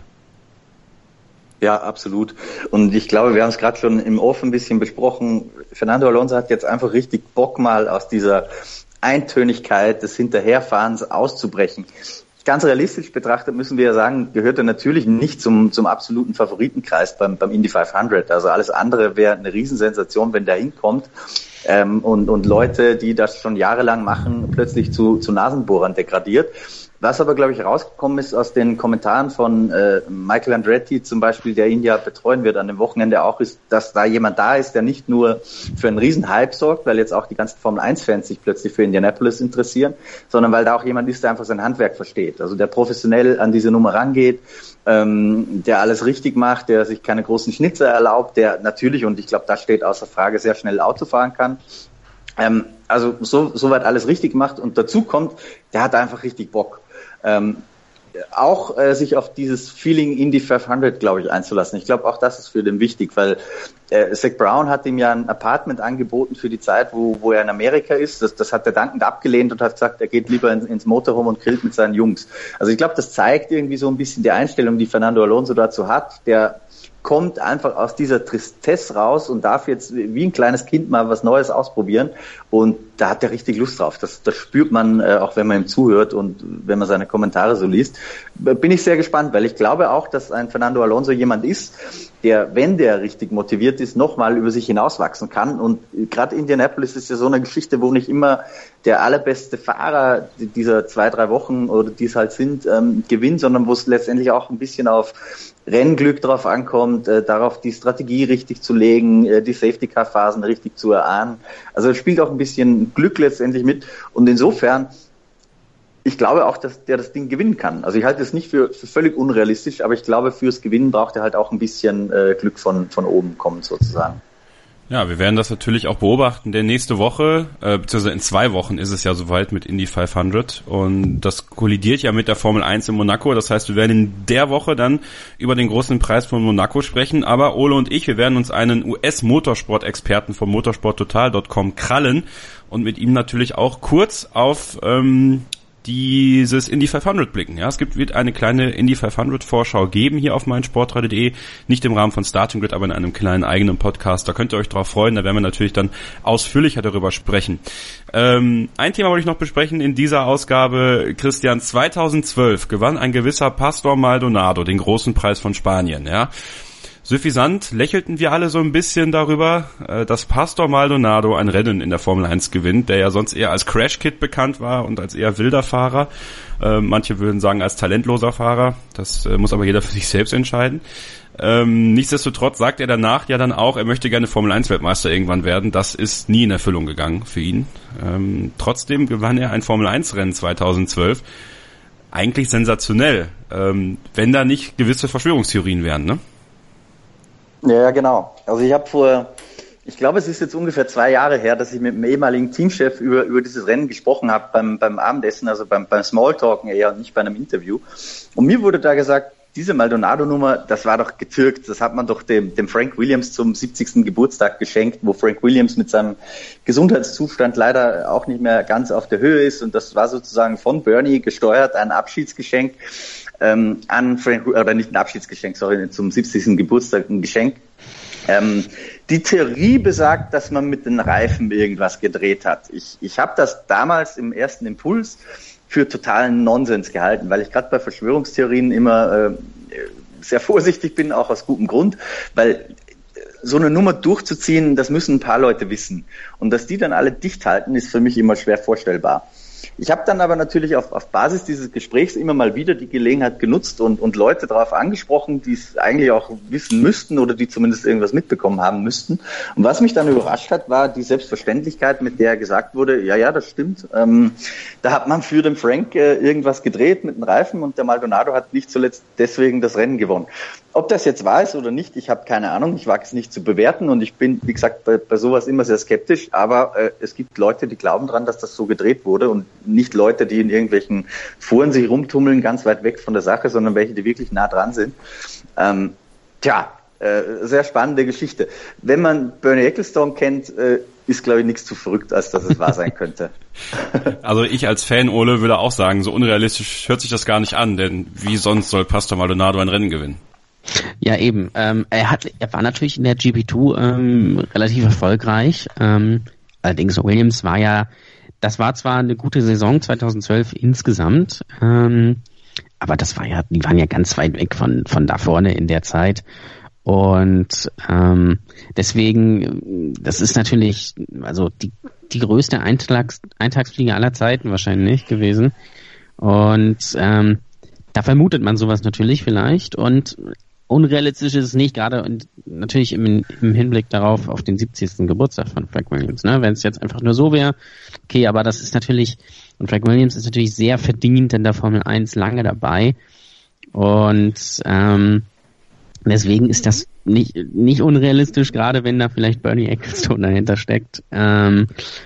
Ja, absolut. Und ich glaube, wir haben es gerade schon im Off ein bisschen besprochen. Fernando Alonso hat jetzt einfach richtig Bock, mal aus dieser Eintönigkeit des Hinterherfahrens auszubrechen. Ganz realistisch betrachtet müssen wir ja sagen, gehört er natürlich nicht zum zum absoluten Favoritenkreis beim beim Indy fünfhundert. Also alles andere wäre eine Riesensensation, wenn der hinkommt ähm, und und Leute, die das schon jahrelang machen, plötzlich zu zu Nasenbohrern degradiert. Was aber, glaube ich, rausgekommen ist aus den Kommentaren von äh, Michael Andretti zum Beispiel, der ihn ja betreuen wird an dem Wochenende auch, ist, dass da jemand da ist, der nicht nur für einen Riesenhype sorgt, weil jetzt auch die ganzen Formel eins Fans sich plötzlich für Indianapolis interessieren, sondern weil da auch jemand ist, der einfach sein Handwerk versteht. Also der professionell an diese Nummer rangeht, ähm, der alles richtig macht, der sich keine großen Schnitzer erlaubt, der natürlich, und ich glaube, das steht außer Frage, sehr schnell Auto fahren kann. Ähm, also so soweit alles richtig macht und dazu kommt, der hat einfach richtig Bock. Ähm, auch äh, sich auf dieses Feeling Indy fünfhundert, glaube ich, einzulassen. Ich glaube, auch das ist für den wichtig, weil äh, Zach Brown hat ihm ja ein Apartment angeboten für die Zeit, wo wo er in Amerika ist. Das, das hat er dankend abgelehnt und hat gesagt, er geht lieber ins, ins Motorhome und grillt mit seinen Jungs. Also ich glaube, das zeigt irgendwie so ein bisschen die Einstellung, die Fernando Alonso dazu hat, der kommt einfach aus dieser Tristesse raus und darf jetzt wie ein kleines Kind mal was Neues ausprobieren und da hat er richtig Lust drauf. Das, das spürt man, äh, auch wenn man ihm zuhört und wenn man seine Kommentare so liest. Bin ich sehr gespannt, weil ich glaube auch, dass ein Fernando Alonso jemand ist, der, wenn der richtig motiviert ist, nochmal über sich hinauswachsen kann. Und gerade Indianapolis ist ja so eine Geschichte, wo nicht immer der allerbeste Fahrer dieser zwei, drei Wochen oder die es halt sind, ähm, gewinnt, sondern wo es letztendlich auch ein bisschen auf Rennglück drauf ankommt, äh, darauf die Strategie richtig zu legen, äh, die Safety-Car-Phasen richtig zu erahnen. Also es spielt auch ein bisschen Glück letztendlich mit. Und insofern, ich glaube auch, dass der das Ding gewinnen kann. Also ich halte es nicht für, für völlig unrealistisch, aber ich glaube, fürs Gewinnen braucht er halt auch ein bisschen äh, Glück von, von oben kommen sozusagen. Ja, wir werden das natürlich auch beobachten, denn nächste Woche, äh, beziehungsweise in zwei Wochen ist es ja soweit mit Indy fünfhundert und das kollidiert ja mit der Formel eins in Monaco. Das heißt, wir werden in der Woche dann über den großen Preis von Monaco sprechen, aber Ole und ich, wir werden uns einen U S-Motorsport-Experten von motorsport total Punkt com krallen und mit ihm natürlich auch kurz auf ähm, dieses Indy fünfhundert blicken. Ja, es gibt, wird eine kleine Indy fünfhundert Vorschau geben hier auf meinsportradio punkt de, nicht im Rahmen von Starting Grid, aber in einem kleinen eigenen Podcast. Da könnt ihr euch drauf freuen, da werden wir natürlich dann ausführlicher darüber sprechen. Ähm, ein Thema wollte ich noch besprechen in dieser Ausgabe. Christian, zweitausendzwölf gewann ein gewisser Pastor Maldonado den großen Preis von Spanien, ja. Suffisant lächelten wir alle so ein bisschen darüber, dass Pastor Maldonado ein Rennen in der Formel eins gewinnt, der ja sonst eher als Crash-Kid bekannt war und als eher wilder Fahrer. Manche würden sagen als talentloser Fahrer. Das muss aber jeder für sich selbst entscheiden. Nichtsdestotrotz sagt er danach ja dann auch, er möchte gerne Formel eins Weltmeister irgendwann werden. Das ist nie in Erfüllung gegangen für ihn. Trotzdem gewann er ein Formel eins Rennen zweitausendzwölf. Eigentlich sensationell, wenn da nicht gewisse Verschwörungstheorien wären, ne? Ja, genau. Also ich habe vor, ich glaube, es ist jetzt ungefähr zwei Jahre her, dass ich mit dem ehemaligen Teamchef über über dieses Rennen gesprochen habe beim beim Abendessen, also beim beim Smalltalken eher und nicht bei einem Interview. Und mir wurde da gesagt, diese Maldonado-Nummer, das war doch getürkt. Das hat man doch dem dem Frank Williams zum siebzigsten Geburtstag geschenkt, wo Frank Williams mit seinem Gesundheitszustand leider auch nicht mehr ganz auf der Höhe ist. Und das war sozusagen von Bernie gesteuert, ein Abschiedsgeschenk. Ähm, an Frank, oder nicht ein Abschiedsgeschenk, sorry, zum siebzigsten Geburtstag ein Geschenk. Ähm, die Theorie besagt, dass man mit den Reifen irgendwas gedreht hat. Ich, ich habe das damals im ersten Impuls für totalen Nonsens gehalten, weil ich gerade bei Verschwörungstheorien immer äh, sehr vorsichtig bin, auch aus gutem Grund, weil so eine Nummer durchzuziehen, das müssen ein paar Leute wissen. Und dass die dann alle dicht halten, ist für mich immer schwer vorstellbar. Ich habe dann aber natürlich auf, auf Basis dieses Gesprächs immer mal wieder die Gelegenheit genutzt und, und Leute darauf angesprochen, die es eigentlich auch wissen müssten oder die zumindest irgendwas mitbekommen haben müssten. Und was mich dann überrascht hat, war die Selbstverständlichkeit, mit der gesagt wurde, ja, ja, das stimmt. Ähm, da hat man für den Frank äh, irgendwas gedreht mit den Reifen und der Maldonado hat nicht zuletzt deswegen das Rennen gewonnen. Ob das jetzt wahr ist oder nicht, ich habe keine Ahnung, ich wage es nicht zu bewerten und ich bin, wie gesagt, bei, bei sowas immer sehr skeptisch, aber äh, es gibt Leute, die glauben dran, dass das so gedreht wurde und nicht Leute, die in irgendwelchen Foren sich rumtummeln, ganz weit weg von der Sache, sondern welche, die wirklich nah dran sind. Ähm, tja, äh, sehr spannende Geschichte. Wenn man Bernie Ecclestone kennt, äh, ist, glaube ich, nichts zu verrückt, als dass es wahr sein könnte. Also ich als Fan, Ole, würde auch sagen, so unrealistisch hört sich das gar nicht an, denn wie sonst soll Pastor Maldonado ein Rennen gewinnen? Ja, eben. Ähm, er hat, er war natürlich in der G P zwei ähm, relativ erfolgreich. Ähm, allerdings Williams war ja, das war zwar eine gute Saison zweitausendzwölf insgesamt, ähm, aber das war ja, die waren ja ganz weit weg von von da vorne in der Zeit. Und ähm, deswegen, das ist natürlich, also die die größte Eintags, Eintagsfliege aller Zeiten wahrscheinlich gewesen. Und ähm, da vermutet man sowas natürlich vielleicht und unrealistisch ist es nicht, gerade und natürlich im, im Hinblick darauf auf den siebzigsten Geburtstag von Frank Williams. Ne? Wenn es jetzt einfach nur so wäre, okay, aber das ist natürlich, und Frank Williams ist natürlich sehr verdient in der Formel eins lange dabei und ähm, deswegen ist das nicht nicht unrealistisch, gerade wenn da vielleicht Bernie Ecclestone dahinter steckt. Ähm,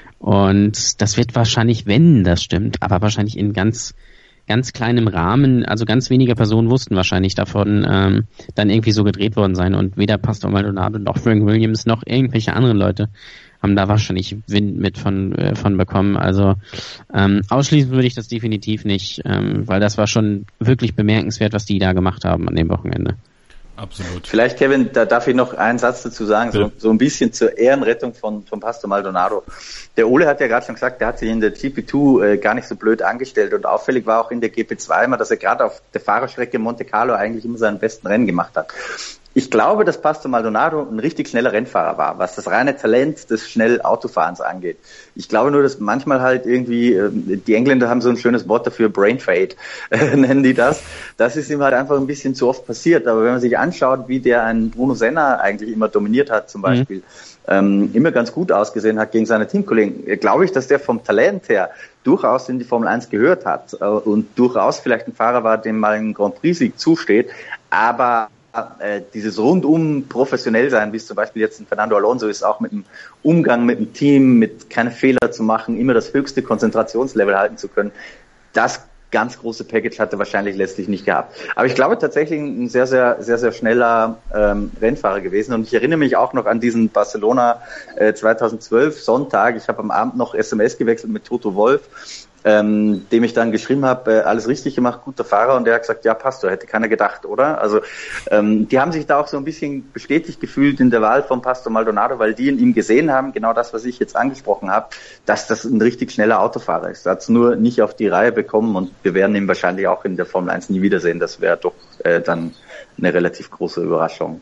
und das wird wahrscheinlich, wenn das stimmt, aber wahrscheinlich in ganz ganz kleinem Rahmen, also ganz wenige Personen wussten wahrscheinlich davon, ähm, dann irgendwie so gedreht worden sein und weder Pastor Maldonado noch Frank Williams noch irgendwelche anderen Leute haben da wahrscheinlich Wind mit von äh, von bekommen. Also ähm, ausschließen würde ich das definitiv nicht, ähm, weil das war schon wirklich bemerkenswert, was die da gemacht haben an dem Wochenende. Absolut. Vielleicht, Kevin, da darf ich noch einen Satz dazu sagen, so, so ein bisschen zur Ehrenrettung von, von Pastor Maldonado. Der Ole hat ja gerade schon gesagt, der hat sich in der G P zwei äh, gar nicht so blöd angestellt und auffällig war auch in der G P zwei immer, dass er gerade auf der Fahrerstrecke Monte Carlo eigentlich immer seinen besten Rennen gemacht hat. Ich glaube, dass Pastor Maldonado ein richtig schneller Rennfahrer war, was das reine Talent des schnell Autofahrens angeht. Ich glaube nur, dass manchmal halt irgendwie, die Engländer haben so ein schönes Wort dafür, Brain Fade, äh, nennen die das. Das ist ihm halt einfach ein bisschen zu oft passiert. Aber wenn man sich anschaut, wie der einen Bruno Senna eigentlich immer dominiert hat, zum Beispiel, mhm. ähm, immer ganz gut ausgesehen hat gegen seine Teamkollegen, glaube ich, dass der vom Talent her durchaus in die Formel eins gehört hat äh, und durchaus vielleicht ein Fahrer war, dem mal ein Grand Prix-Sieg zusteht. Aber Äh, dieses rundum professionell sein, wie es zum Beispiel jetzt in Fernando Alonso ist, auch mit dem Umgang mit dem Team, mit keine Fehler zu machen, immer das höchste Konzentrationslevel halten zu können, das ganz große Package hat er wahrscheinlich letztlich nicht gehabt. Aber ich glaube tatsächlich ein sehr, sehr, sehr, sehr schneller ähm, Rennfahrer gewesen und ich erinnere mich auch noch an diesen Barcelona äh, zweitausendzwölf Sonntag. Ich habe am Abend noch S M S gewechselt mit Toto Wolff, Ähm, dem ich dann geschrieben habe, äh, alles richtig gemacht, guter Fahrer, und der hat gesagt, ja, Pastor, hätte keiner gedacht, oder? Also ähm, die haben sich da auch so ein bisschen bestätigt gefühlt in der Wahl von Pastor Maldonado, weil die in ihm gesehen haben, genau das, was ich jetzt angesprochen habe, dass das ein richtig schneller Autofahrer ist. Er hat es nur nicht auf die Reihe bekommen und wir werden ihn wahrscheinlich auch in der Formel eins nie wiedersehen. Das wäre doch äh, dann eine relativ große Überraschung.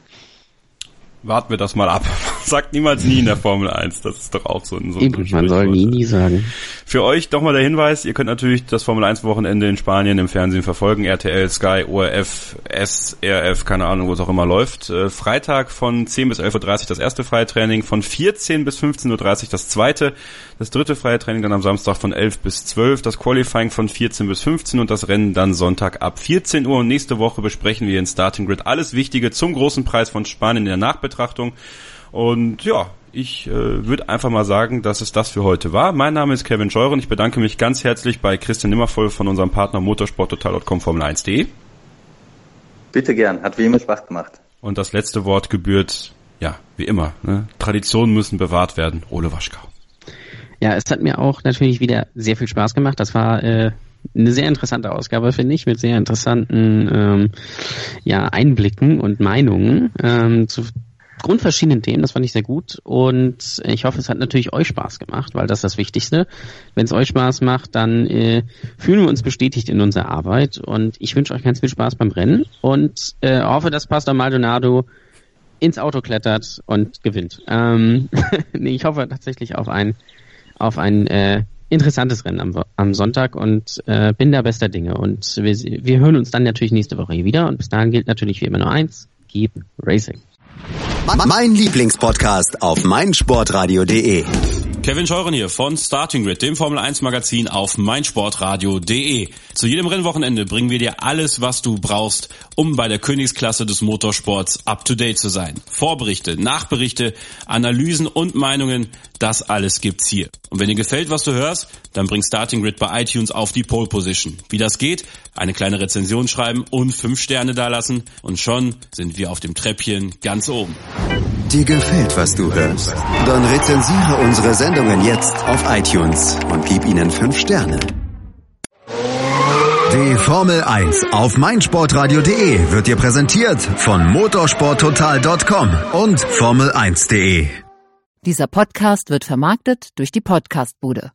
Warten wir das mal ab. Sagt niemals nie in der Formel eins. Das ist doch auch so ein, so ein Eben, man soll nie, nie sagen. Für euch doch mal der Hinweis, ihr könnt natürlich das Formel eins Wochenende in Spanien im Fernsehen verfolgen. R T L, Sky, O R F, S R F, keine Ahnung, wo es auch immer läuft. Äh, Freitag von zehn bis elf Uhr dreißig das erste freie Training, von vierzehn bis fünfzehn Uhr dreißig das zweite, das dritte freie Training dann am Samstag von elf bis zwölf, das Qualifying von vierzehn bis fünfzehn und das Rennen dann Sonntag ab vierzehn Uhr. Und nächste Woche besprechen wir in Starting Grid alles Wichtige zum großen Preis von Spanien in der Nachbetrachtung. Und ja, ich äh, würde einfach mal sagen, dass es das für heute war. Mein Name ist Kevin Scheuren. Ich bedanke mich ganz herzlich bei Christian Nimmervoll von unserem Partner motorsporttotal Punkt com Formel eins Punkt de. Bitte gern, hat wie immer Spaß gemacht. Und das letzte Wort gebührt, ja, wie immer, ne? Traditionen müssen bewahrt werden. Ole Waschkau. Ja, es hat mir auch natürlich wieder sehr viel Spaß gemacht. Das war äh, eine sehr interessante Ausgabe, finde ich, mit sehr interessanten ähm, ja, Einblicken und Meinungen ähm, zu grundverschiedenen Themen. Das fand ich sehr gut und ich hoffe, es hat natürlich euch Spaß gemacht, weil das ist das Wichtigste. Wenn es euch Spaß macht, dann äh, fühlen wir uns bestätigt in unserer Arbeit und ich wünsche euch ganz viel Spaß beim Rennen und äh, hoffe, dass Pastor Maldonado ins Auto klettert und gewinnt. Ähm, nee, ich hoffe tatsächlich auf ein auf ein äh, interessantes Rennen am, am Sonntag und äh, bin da bester Dinge. Und wir, wir hören uns dann natürlich nächste Woche hier wieder und bis dahin gilt natürlich wie immer nur eins, keep racing. Mein Lieblingspodcast auf meinsportradio punkt de. Kevin Scheuren hier von Starting Grid, dem Formel eins Magazin auf meinsportradio punkt de. Zu jedem Rennwochenende bringen wir dir alles, was du brauchst, um bei der Königsklasse des Motorsports up to date zu sein. Vorberichte, Nachberichte, Analysen und Meinungen, das alles gibt's hier. Und wenn dir gefällt, was du hörst, dann bring Starting Grid bei iTunes auf die Pole Position. Wie das geht? Eine kleine Rezension schreiben und fünf Sterne dalassen und schon sind wir auf dem Treppchen ganz oben. Dir gefällt, was du hörst? Dann rezensiere unsere Sendungen jetzt auf iTunes und gib ihnen fünf Sterne. Die Formel eins auf meinsportradio punkt de wird dir präsentiert von motorsporttotal punkt com und formel eins punkt de. Dieser Podcast wird vermarktet durch die Podcastbude.